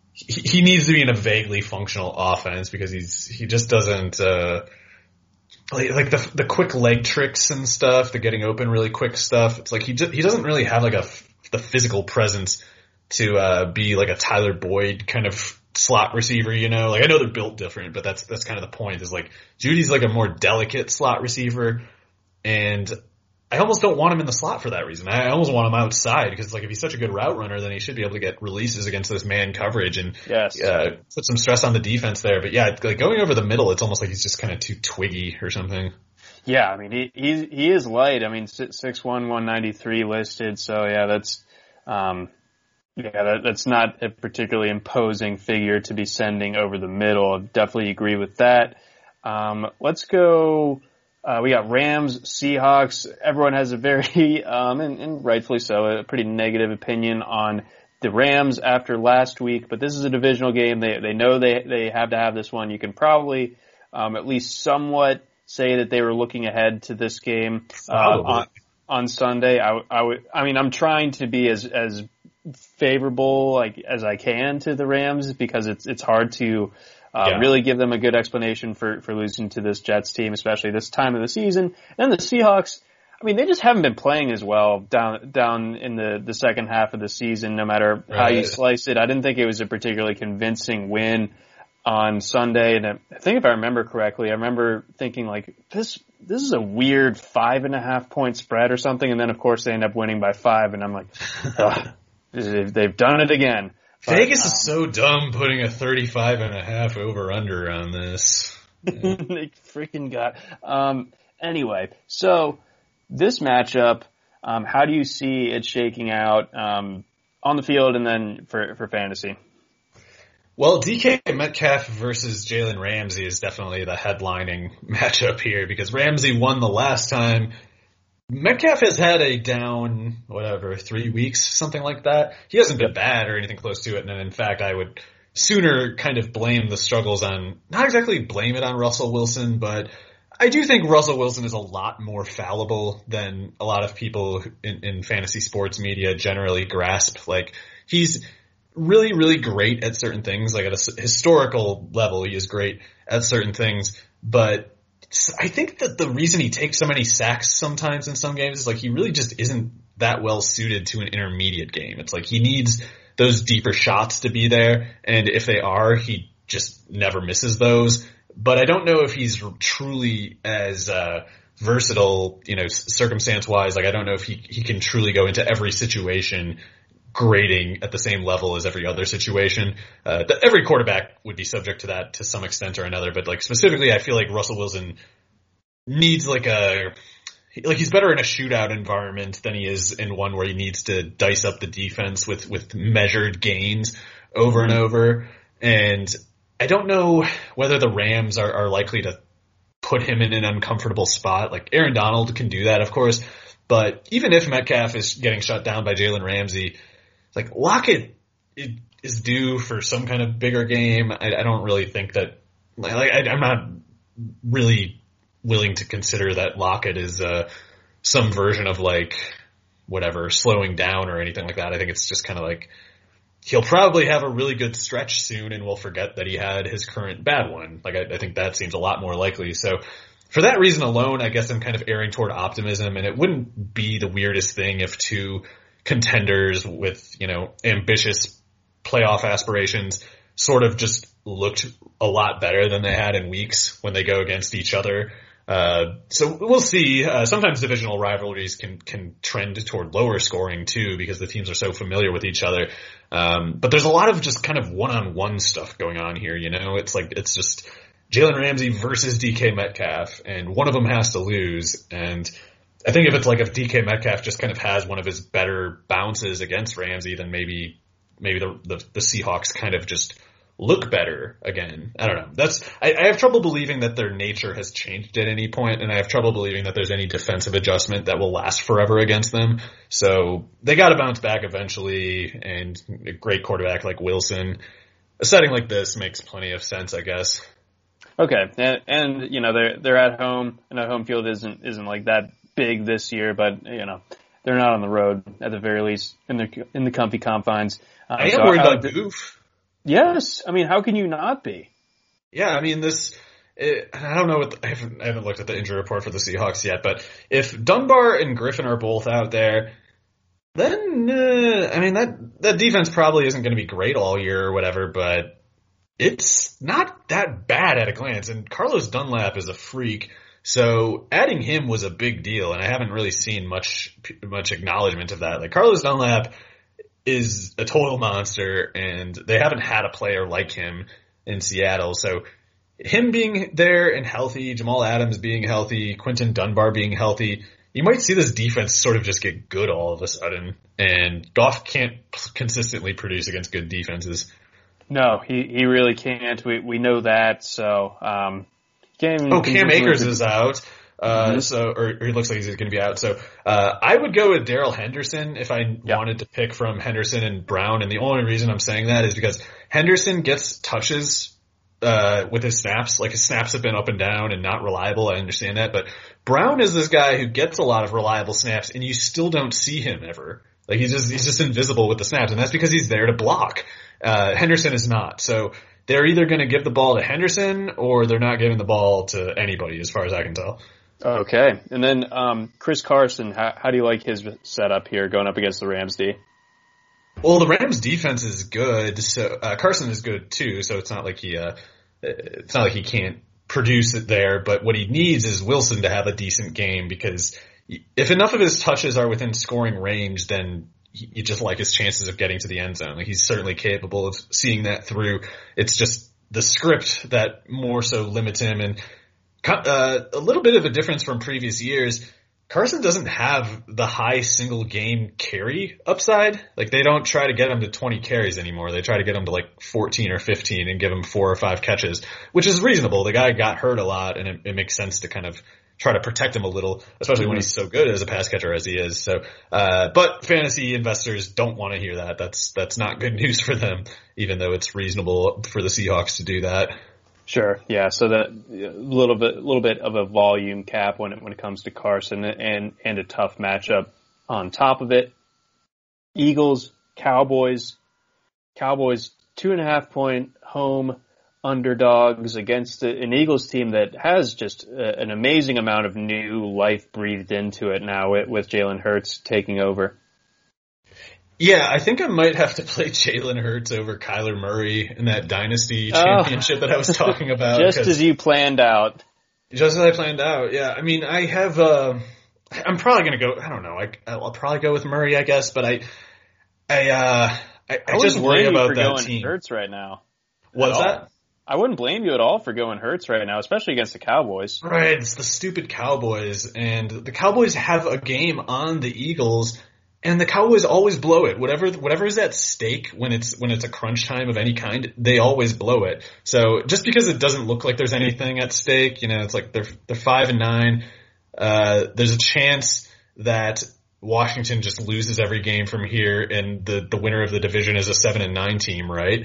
needs to be in a vaguely functional offense because he just doesn't. like the quick leg tricks and stuff, the getting open really quick stuff. It's like he doesn't really have like the physical presence to be like a Tyler Boyd kind of slot receiver, you know? Like I know they're built different, but that's kind of the point, is like Judy's like a more delicate slot receiver, and I almost don't want him in the slot for that reason. I almost want him outside, because like if he's such a good route runner, then he should be able to get releases against this man coverage and put some stress on the defense there. But yeah, like going over the middle, it's almost like he's just kind of too twiggy or something. Yeah, I mean he is light. I mean 6'1", 193 listed. So yeah, that's that's not a particularly imposing figure to be sending over the middle. I definitely agree with that. Let's go. We got Rams, Seahawks. Everyone has a very, and rightfully so, a pretty negative opinion on the Rams after last week. But this is a divisional game. They know they have to have this one. You can probably at least somewhat say that they were looking ahead to this game on Sunday. I mean, I'm trying to be as favorable like as I can to the Rams, because it's hard to really give them a good explanation for losing to this Jets team, especially this time of the season. And the Seahawks, I mean, they just haven't been playing as well down in the second half of the season, no matter how you slice it. I didn't think it was a particularly convincing win on Sunday. And I think if I remember correctly, I remember thinking like, this is a weird 5.5 point spread or something. And then of course they end up winning by 5. And I'm like, they've done it again. But, Vegas is so dumb putting a 35.5 over under on this. Yeah. They freaking got. Anyway, so this matchup, how do you see it shaking out on the field and then for fantasy? Well, DK Metcalf versus Jalen Ramsey is definitely the headlining matchup here, because Ramsey won the last time. Metcalf has had a down, 3 weeks, something like that. He hasn't been bad or anything close to it. And in fact, I would sooner kind of blame the struggles on, not exactly blame it on Russell Wilson, but I do think Russell Wilson is a lot more fallible than a lot of people in fantasy sports media generally grasp. Like, he's really, really great at certain things. Like at a historical level, he is great at certain things, but I think that the reason he takes so many sacks sometimes in some games is like he really just isn't that well suited to an intermediate game. It's like he needs those deeper shots to be there, and if they are, he just never misses those. But I don't know if he's truly as versatile, circumstance-wise. Like I don't know if he can truly go into every situation grading at the same level as every other situation. Every quarterback would be subject to that to some extent or another, but like specifically, I feel like Russell Wilson needs he's better in a shootout environment than he is in one where he needs to dice up the defense with measured gains over and over. And I don't know whether the Rams are likely to put him in an uncomfortable spot. Like Aaron Donald can do that, of course, but even if Metcalf is getting shut down by Jalen Ramsey, like Lockett is due for some kind of bigger game. I don't really think that. I'm not really willing to consider that Lockett is some version of slowing down or anything like that. I think it's just kind of like he'll probably have a really good stretch soon, and we'll forget that he had his current bad one. Like I think that seems a lot more likely. So for that reason alone, I guess I'm kind of erring toward optimism, and it wouldn't be the weirdest thing if two contenders with, ambitious playoff aspirations sort of just looked a lot better than they had in weeks when they go against each other. So we'll see. Sometimes divisional rivalries can trend toward lower scoring too, because the teams are so familiar with each other. But there's a lot of just kind of one-on-one stuff going on here, it's just Jalen Ramsey versus DK Metcalf, and one of them has to lose. And I think if DK Metcalf just kind of has one of his better bounces against Ramsey, then maybe the Seahawks kind of just look better again. I don't know. I have trouble believing that their nature has changed at any point, and I have trouble believing that there's any defensive adjustment that will last forever against them. So they got to bounce back eventually, and a great quarterback like Wilson, a setting like this makes plenty of sense, I guess. Okay, and they're at home, and a home field isn't like that big this year, but they're not on the road at the very least in the comfy confines. I am worried about Goof. Yes, I mean, how can you not be? Yeah, I mean I don't know I haven't looked at the injury report for the Seahawks yet, but if Dunbar and Griffin are both out there, then that defense probably isn't going to be great all year or whatever, but it's not that bad at a glance. And Carlos Dunlap is a freak, so adding him was a big deal, and I haven't really seen much acknowledgement of that. Like, Carlos Dunlap is a total monster, and they haven't had a player like him in Seattle. So him being there and healthy, Jamal Adams being healthy, Quinton Dunbar being healthy, you might see this defense sort of just get good all of a sudden. And Goff can't consistently produce against good defenses. No, he really can't. We know that. So Cam Akers is out. Or he looks like he's going to be out. So I would go with Darrell Henderson if I wanted to pick from Henderson and Brown. And the only reason I'm saying that is because Henderson gets touches with his snaps. Like, his snaps have been up and down and not reliable. I understand that. But Brown is this guy who gets a lot of reliable snaps, and you still don't see him ever. Like, he's just invisible with the snaps, and that's because he's there to block. Henderson is not. So they're either going to give the ball to Henderson or they're not giving the ball to anybody, as far as I can tell. Okay. And then Chris Carson, how do you like his setup here going up against the Rams D? Well, the Rams defense is good, so Carson is good too, so it's not like he can't produce it there, but what he needs is Wilson to have a decent game, because if enough of his touches are within scoring range, then you just like his chances of getting to the end zone. Like, he's certainly capable of seeing that through. It's just the script that more so limits him. And a little bit of a difference from previous years, Carson doesn't have the high single game carry upside. Like, they don't try to get him to 20 carries anymore. They try to get him to like 14 or 15 and give him 4 or 5 catches, which is reasonable. The guy got hurt a lot, and it makes sense to kind of try to protect him a little, especially when he's so good as a pass catcher as he is. So, but fantasy investors don't want to hear that. That's not good news for them, even though it's reasonable for the Seahawks to do that. Sure. Yeah. So that a little bit of a volume cap when it comes to Carson, and a tough matchup on top of it. Eagles, Cowboys, 2.5 point home underdogs against an Eagles team that has just an amazing amount of new life breathed into it now with Jalen Hurts taking over. Yeah, I think I might have to play Jalen Hurts over Kyler Murray in that Dynasty championship that I was talking about. Just as you planned out. Just as I planned out, yeah. I mean, I have, I'm probably going to go, I don't know, I'll probably go with Murray, I guess, but I just worry about that team. Hurts right now. What's that? I wouldn't blame you at all for going Hurts right now, especially against the Cowboys. Right, it's the stupid Cowboys, and the Cowboys have a game on the Eagles, and the Cowboys always blow it. Whatever is at stake when it's a crunch time of any kind, they always blow it. So just because it doesn't look like there's anything at stake, it's like they're 5-9. There's a chance that Washington just loses every game from here, and the winner of the division is a 7-9 team, right?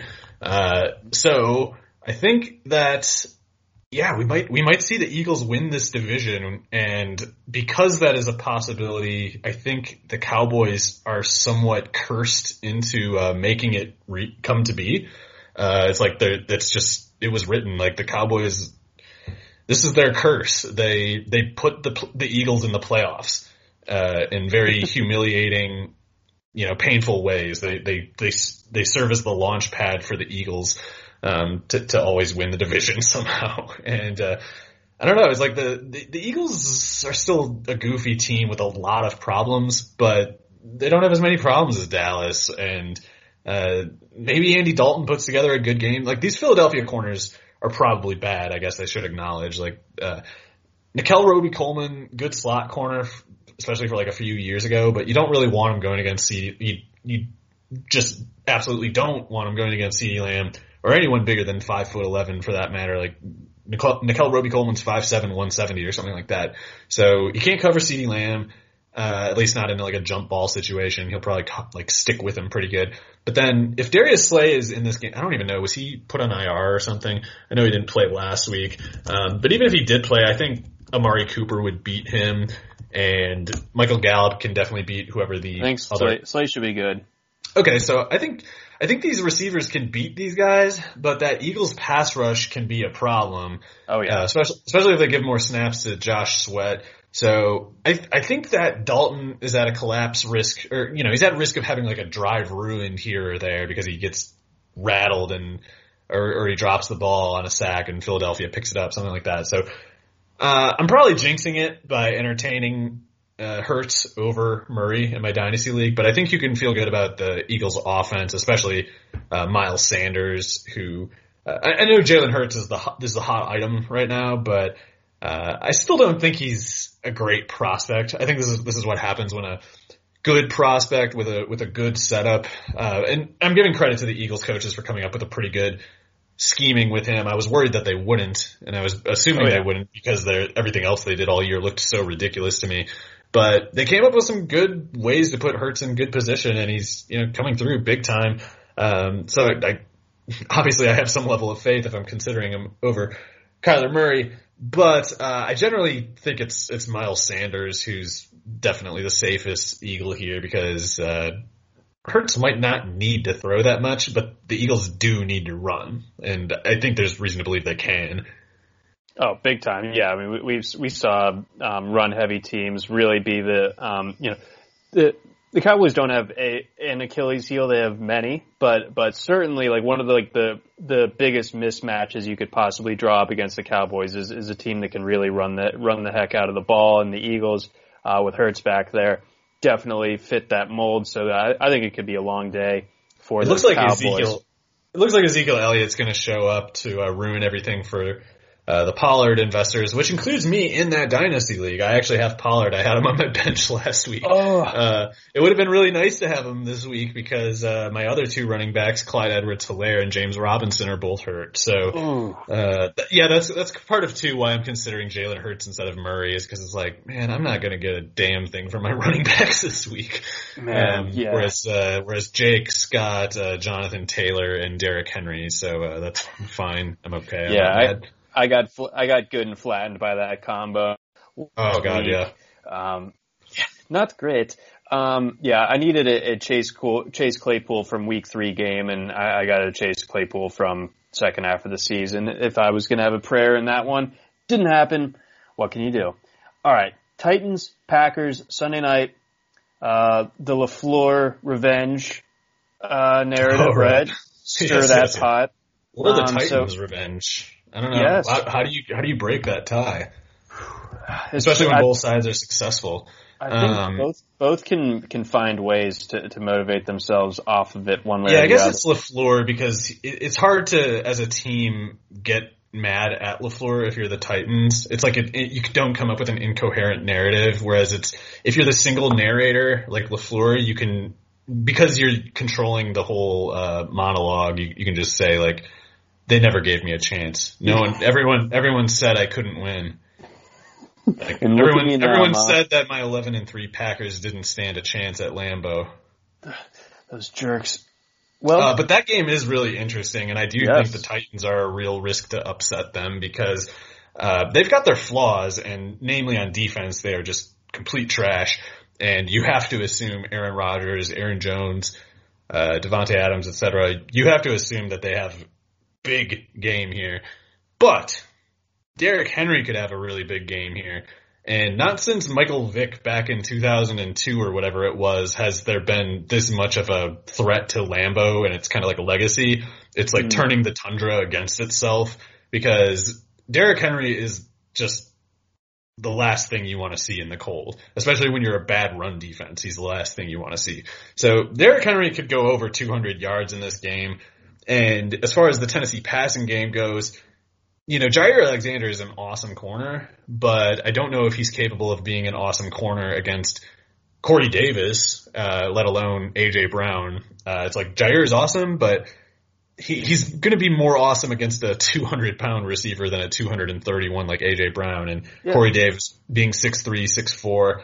So I think that, yeah, we might see the Eagles win this division, and because that is a possibility, I think the Cowboys are somewhat cursed into making it come to be. It's like it was written, like, the Cowboys, this is their curse. They put the Eagles in the playoffs in very humiliating, painful ways. They serve as the launch pad for the Eagles to always win the division somehow. And I don't know, it's like the Eagles are still a goofy team with a lot of problems, but they don't have as many problems as Dallas. And maybe Andy Dalton puts together a good game. Like, these Philadelphia corners are probably bad, I guess I should acknowledge. Like, Nickel Roby-Coleman, good slot corner, especially for like a few years ago, but you don't really want him going against you just absolutely don't want him going against CeeDee Lamb or anyone bigger than 5'11" for that matter. Like, Nickel Roby-Coleman's 5'7", 170 or something like that. So you can't cover CeeDee Lamb, at least not in like a jump ball situation. He'll probably like stick with him pretty good. But then if Darius Slay is in this game, I don't even know, was he put on IR or something? I know he didn't play last week. But even if he did play, I think Amari Cooper would beat him, and Michael Gallup can definitely beat whoever the I think Slay should be good. Okay, so I think I think these receivers can beat these guys, but that Eagles pass rush can be a problem. Oh yeah. Especially if they give more snaps to Josh Sweat. So I think that Dalton is at a collapse risk, or, he's at risk of having like a drive ruined here or there because he gets rattled or he drops the ball on a sack and Philadelphia picks it up, something like that. So, I'm probably jinxing it by entertaining Hurts over Murray in my dynasty league, but I think you can feel good about the Eagles offense, especially Miles Sanders, who I know Jalen Hurts is the hot item right now, but I still don't think he's a great prospect. I think this is what happens when a good prospect with a good setup, and I'm giving credit to the Eagles coaches for coming up with a pretty good scheming with him. I was worried that they wouldn't, and I was assuming they wouldn't because everything else they did all year looked so ridiculous to me. But they came up with some good ways to put Hurts in good position, and he's coming through big time. So obviously I have some level of faith if I'm considering him over Kyler Murray. But I generally think it's Miles Sanders who's definitely the safest Eagle here because Hurts might not need to throw that much, but the Eagles do need to run, and I think there's reason to believe they can. Oh, big time! Yeah, I mean we saw run heavy teams really be the Cowboys don't have an Achilles heel; they have many, but certainly like one of the biggest mismatches you could possibly draw up against the Cowboys is a team that can really run the heck out of the ball, and the Eagles with Hurts back there definitely fit that mold. So I think it could be a long day for the Cowboys. It looks like Ezekiel Elliott's going to show up to ruin everything for the Pollard investors, which includes me in that dynasty league. I actually have Pollard. I had him on my bench last week. It would have been really nice to have him this week because my other two running backs, Clyde Edwards-Helaire and James Robinson, are both hurt. So, that's part of too why I'm considering Jalen Hurts instead of Murray is because it's like, man, I'm not going to get a damn thing from my running backs this week. Whereas Jake, Scott, Jonathan Taylor, and Derrick Henry. So that's fine. I'm okay. I got good and flattened by that combo. Oh God, yeah. Not great. I needed a Chase Claypool from week 3 game, and I got a Chase Claypool from second half of the season. If I was going to have a prayer in that one, didn't happen. What can you do? All right, Titans, Packers, Sunday night. The LaFleur revenge narrative, right? Stir that pot. Or the Titans revenge. I don't know. Yes. How do you break that tie? Especially when both sides are successful. I think both can find ways to motivate themselves off of it one way or the other. Yeah, I guess it's LaFleur because it's hard to, as a team, get mad at LaFleur if you're the Titans. It's like you don't come up with an incoherent narrative, whereas if you're the single narrator like LaFleur, you can, because you're controlling the whole monologue, you can just say like, they never gave me a chance. Everyone said I couldn't win. Like, everyone said that my 11-3 Packers didn't stand a chance at Lambeau. Those jerks. Well, but that game is really interesting, and I do think the Titans are a real risk to upset them because they've got their flaws, and namely on defense, they are just complete trash. And you have to assume Aaron Rodgers, Aaron Jones, Devontae Adams, etc. You have to assume that they have big game here, but Derrick Henry could have a really big game here, and not since Michael Vick back in 2002 or whatever it was has there been this much of a threat to Lambeau, and it's kind of like a legacy. It's like turning the tundra against itself because Derrick Henry is just the last thing you want to see in the cold, especially when you're a bad run defense. He's the last thing you want to see. So Derrick Henry could go over 200 yards in this game. And as far as the Tennessee passing game goes, Jair Alexander is an awesome corner, but I don't know if he's capable of being an awesome corner against Corey Davis, let alone A.J. Brown. It's like Jair is awesome, but he's going to be more awesome against a 200-pound receiver than a 231 like A.J. Brown. And Corey Davis being 6'3", 6'4".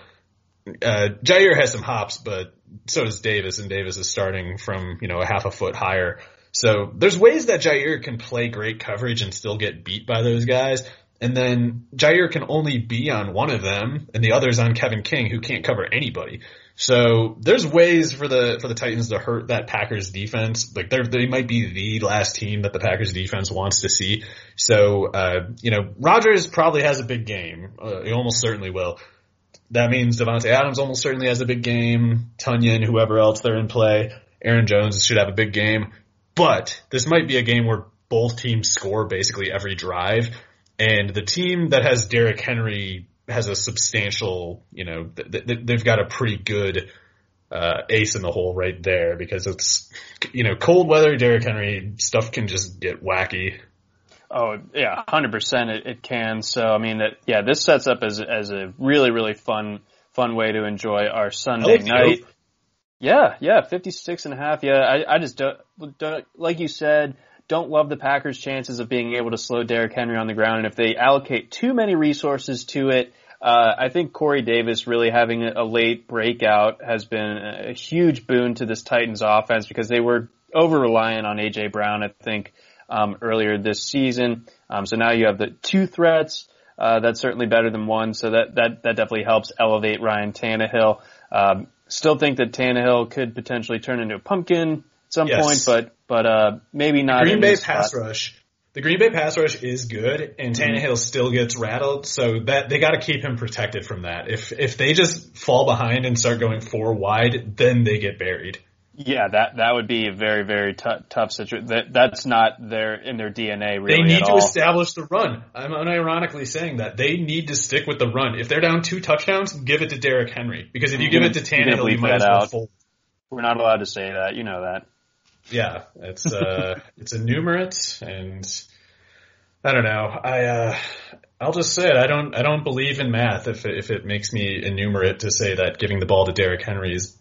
Jair has some hops, but so does Davis, and Davis is starting from, a half a foot higher. So there's ways that Jair can play great coverage and still get beat by those guys. and then Jair can only be on one of them, and the other's on Kevin King, who can't cover anybody. So there's ways for the Titans to hurt that Packers defense. Like they might be the last team that the Packers defense wants to see. So Rodgers probably has a big game. He almost certainly will. That means Devontae Adams almost certainly has a big game. Tunyon, whoever else they're in play. Aaron Jones should have a big game. But this might be a game where both teams score basically every drive. And the team that has Derrick Henry has a substantial, they've got a pretty good ace in the hole right there, because it's, cold weather, Derrick Henry, stuff can just get wacky. Oh, yeah, 100% it can. So, I mean, this sets up as a really, really fun way to enjoy our Sunday night. Yeah, 56.5. Yeah, I just don't, like you said, don't love the Packers' chances of being able to slow Derrick Henry on the ground. And if they allocate too many resources to it, I think Corey Davis really having a late breakout has been a huge boon to this Titans offense, because they were over-reliant on A.J. Brown, I think, earlier this season. So now you have the two threats. That's certainly better than one. So that definitely helps elevate Ryan Tannehill. Still think that Tannehill could potentially turn into a pumpkin at some point, but maybe not. The Green Bay pass rush is good, and Tannehill still gets rattled, so that they got to keep him protected from that. If they just fall behind and start going 4 wide, then they get buried. Yeah, that would be a very, very tough situation. That's not in their DNA really. They need at to all. Establish the run. I'm unironically saying that they need to stick with the run. If they're down 2 touchdowns, give it to Derrick Henry, because if you give it to Tannehill, you might as well fold. We're not allowed to say that. You know that. Yeah, it's it's enumerate, and I don't know. I'll just say it. I don't believe in math if it makes me enumerate to say that giving the ball to Derrick Henry is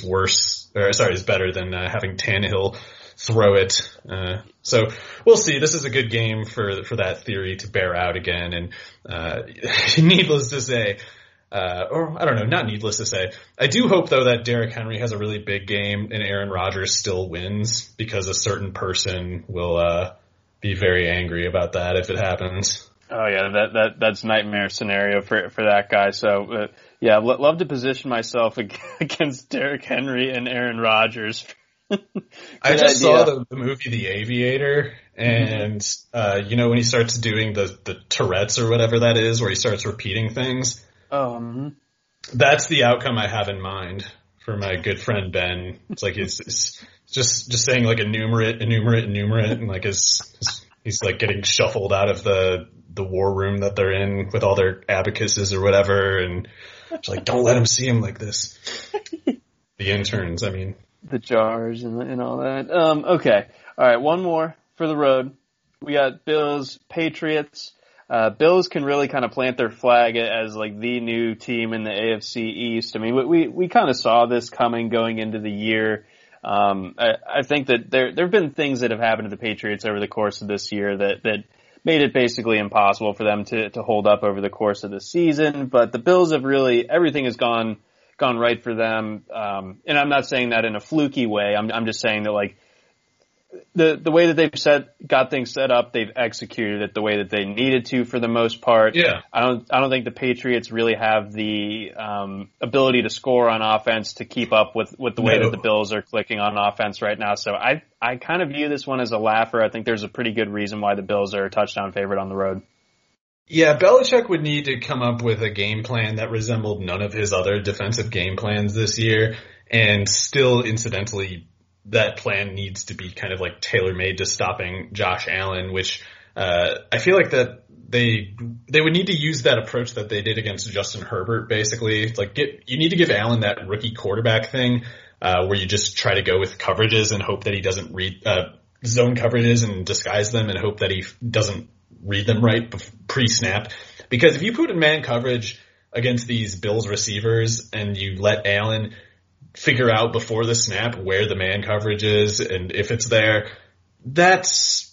better than having Tannehill throw it. So we'll see. This is a good game for that theory to bear out again. And needless to say, or I don't know, not needless to say, I do hope though that Derrick Henry has a really big game and Aaron Rodgers still wins, because a certain person will be very angry about that if it happens. Oh yeah, that's nightmare scenario for that guy. So yeah, love to position myself against Derrick Henry and Aaron Rodgers. I just saw the movie The Aviator, and when he starts doing the Tourette's or whatever that is, where he starts repeating things. That's the outcome I have in mind for my good friend Ben. It's like it's just saying like enumerate, and like he's like getting shuffled out of the war room that they're in with all their abacuses or whatever, and it's like, don't let him see him like this. The interns, I mean. The jars and all that. Okay. All right, one more for the road. We got Bills, Patriots. Bills can really kind of plant their flag as like the new team in the AFC East. I mean, we kind of saw this coming going into the year. I think that there have been things that have happened to the Patriots over the course of this year that made it basically impossible for them to hold up over the course of the season. But the Bills have really, everything has gone right for them. And I'm not saying that in a fluky way. I'm just saying that like the way that they've got things set up, they've executed it the way that they needed to for the most part. Yeah. I don't think the Patriots really have the ability to score on offense to keep up with the way that the Bills are clicking on offense right now. So I kind of view this one as a laugher. I think there's a pretty good reason why the Bills are a touchdown favorite on the road. Yeah, Belichick would need to come up with a game plan that resembled none of his other defensive game plans this year, and still, incidentally, that plan needs to be kind of like tailor-made to stopping Josh Allen, which I feel like that they would need to use that approach that they did against Justin Herbert, basically. Like you need to give Allen that rookie quarterback thing where you just try to go with coverages and hope that he doesn't read zone coverages and disguise them and hope that he doesn't read them right pre-snap. Because if you put in man coverage against these Bills receivers and you let Allen figure out before the snap where the man coverage is and if it's there, that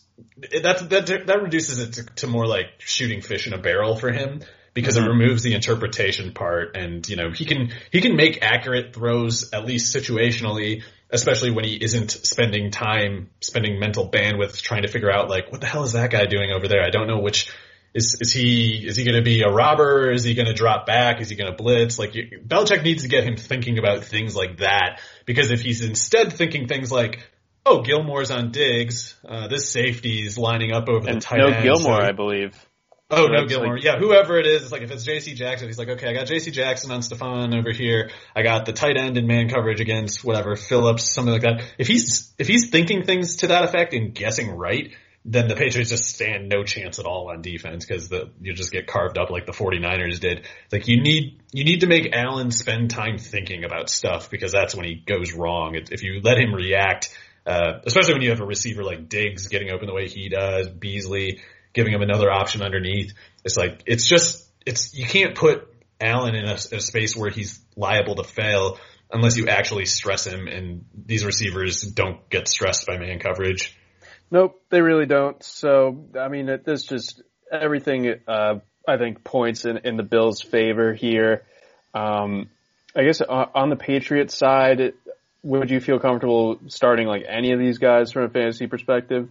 reduces it to more like shooting fish in a barrel for him, because it removes the interpretation part, and he can make accurate throws, at least situationally, especially when he isn't spending mental bandwidth trying to figure out like, what the hell is that guy doing over there? I don't know which Is he going to be a robber? Is he going to drop back? Is he going to blitz? Like, Belichick needs to get him thinking about things like that, because if he's instead thinking things like, oh, Gilmore's on Diggs, this safety's lining up over the tight end. No Gilmore, I believe. Oh, no Gilmore. Yeah, whoever it is, it's like if it's J.C. Jackson, he's like, okay, I got J.C. Jackson on Stephon over here. I got the tight end in man coverage against whatever, Phillips, something like that. If he's thinking things to that effect and guessing right, then the Patriots just stand no chance at all on defense, because you just get carved up like the 49ers did. It's like you need to make Allen spend time thinking about stuff, because that's when he goes wrong. If you let him react, especially when you have a receiver like Diggs getting open the way he does, Beasley giving him another option underneath. It's like, you can't put Allen in a space where he's liable to fail unless you actually stress him, and these receivers don't get stressed by man coverage. Nope, they really don't. So, I mean, this just, everything, I think points in the Bills' favor here. I guess on the Patriots side, would you feel comfortable starting like any of these guys from a fantasy perspective?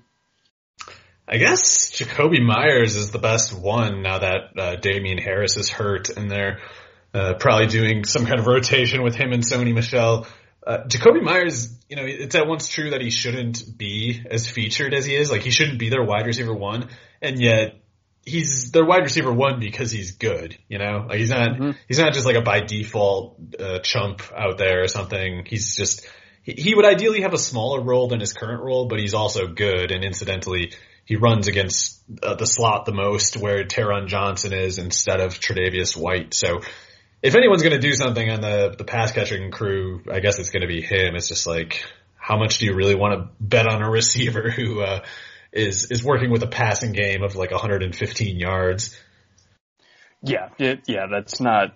I guess Jacoby Myers is the best one now that Damian Harris is hurt, and they're probably doing some kind of rotation with him and Sony Michel. Jacoby Myers, it's at once true that he shouldn't be as featured as he is. Like, he shouldn't be their wide receiver one, and yet he's their wide receiver one because he's good. Like, he's not just like a by default chump out there or something. He's just he would ideally have a smaller role than his current role, but he's also good, and incidentally, he runs against the slot the most, where Taron Johnson is instead of Tre'Davious White. So if anyone's going to do something on the pass catching crew, I guess it's going to be him. It's just like, how much do you really want to bet on a receiver who is working with a passing game of like 115 yards? Yeah, that's not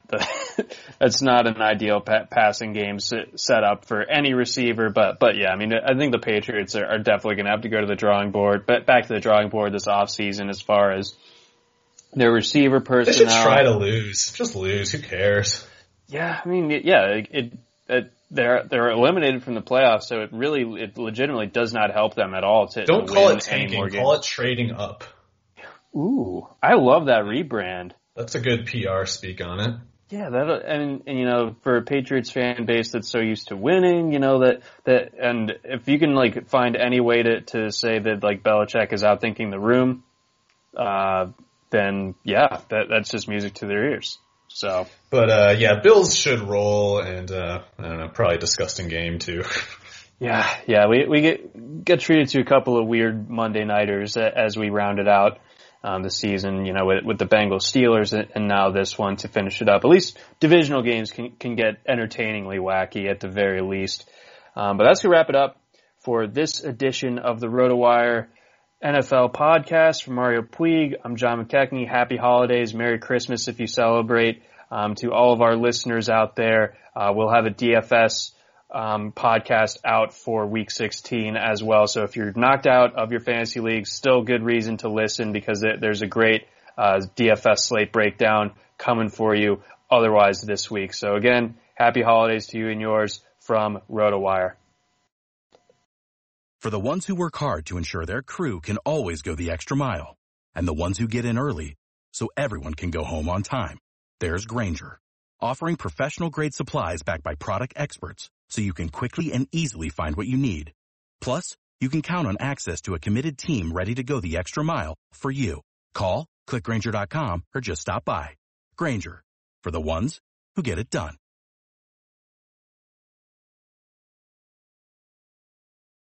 an ideal passing game set up for any receiver, but yeah, I mean, I think the Patriots are definitely going to have to go to the drawing board, but back to the drawing board this offseason as far as their receiver personnel. They should try to lose. Just lose. Who cares? Yeah, I mean, yeah, they're eliminated from the playoffs, so it legitimately does not help them at all to Don't to call win it tanking. any more Call games. it trading up. Ooh, I love that rebrand. That's a good PR speak on it. Yeah, and for a Patriots fan base that's so used to winning, that and if you can like find any way to say that like Belichick is outthinking the room, then yeah, that's just music to their ears. So, but Bills should roll, and I don't know, probably a disgusting game too. Yeah, we get treated to a couple of weird Monday nighters as we rounded out the season, with the Bengals Steelers, and now this one to finish it up. At least divisional games can get entertainingly wacky at the very least. But that's going to wrap it up for this edition of the RotoWire NFL podcast. From Mario Puig, I'm John McKechnie. Happy holidays. Merry Christmas if you celebrate. To all of our listeners out there, we'll have a DFS podcast out for week 16 as well. So if you're knocked out of your fantasy league, still good reason to listen, because there's a great DFS slate breakdown coming for you otherwise this week. So again, happy holidays to you and yours from RotoWire. For the ones who work hard to ensure their crew can always go the extra mile, and the ones who get in early so everyone can go home on time, there's Grainger, offering professional-grade supplies backed by product experts, so you can quickly and easily find what you need. Plus, you can count on access to a committed team ready to go the extra mile for you. Call, click Grainger.com, or just stop by. Grainger, for the ones who get it done.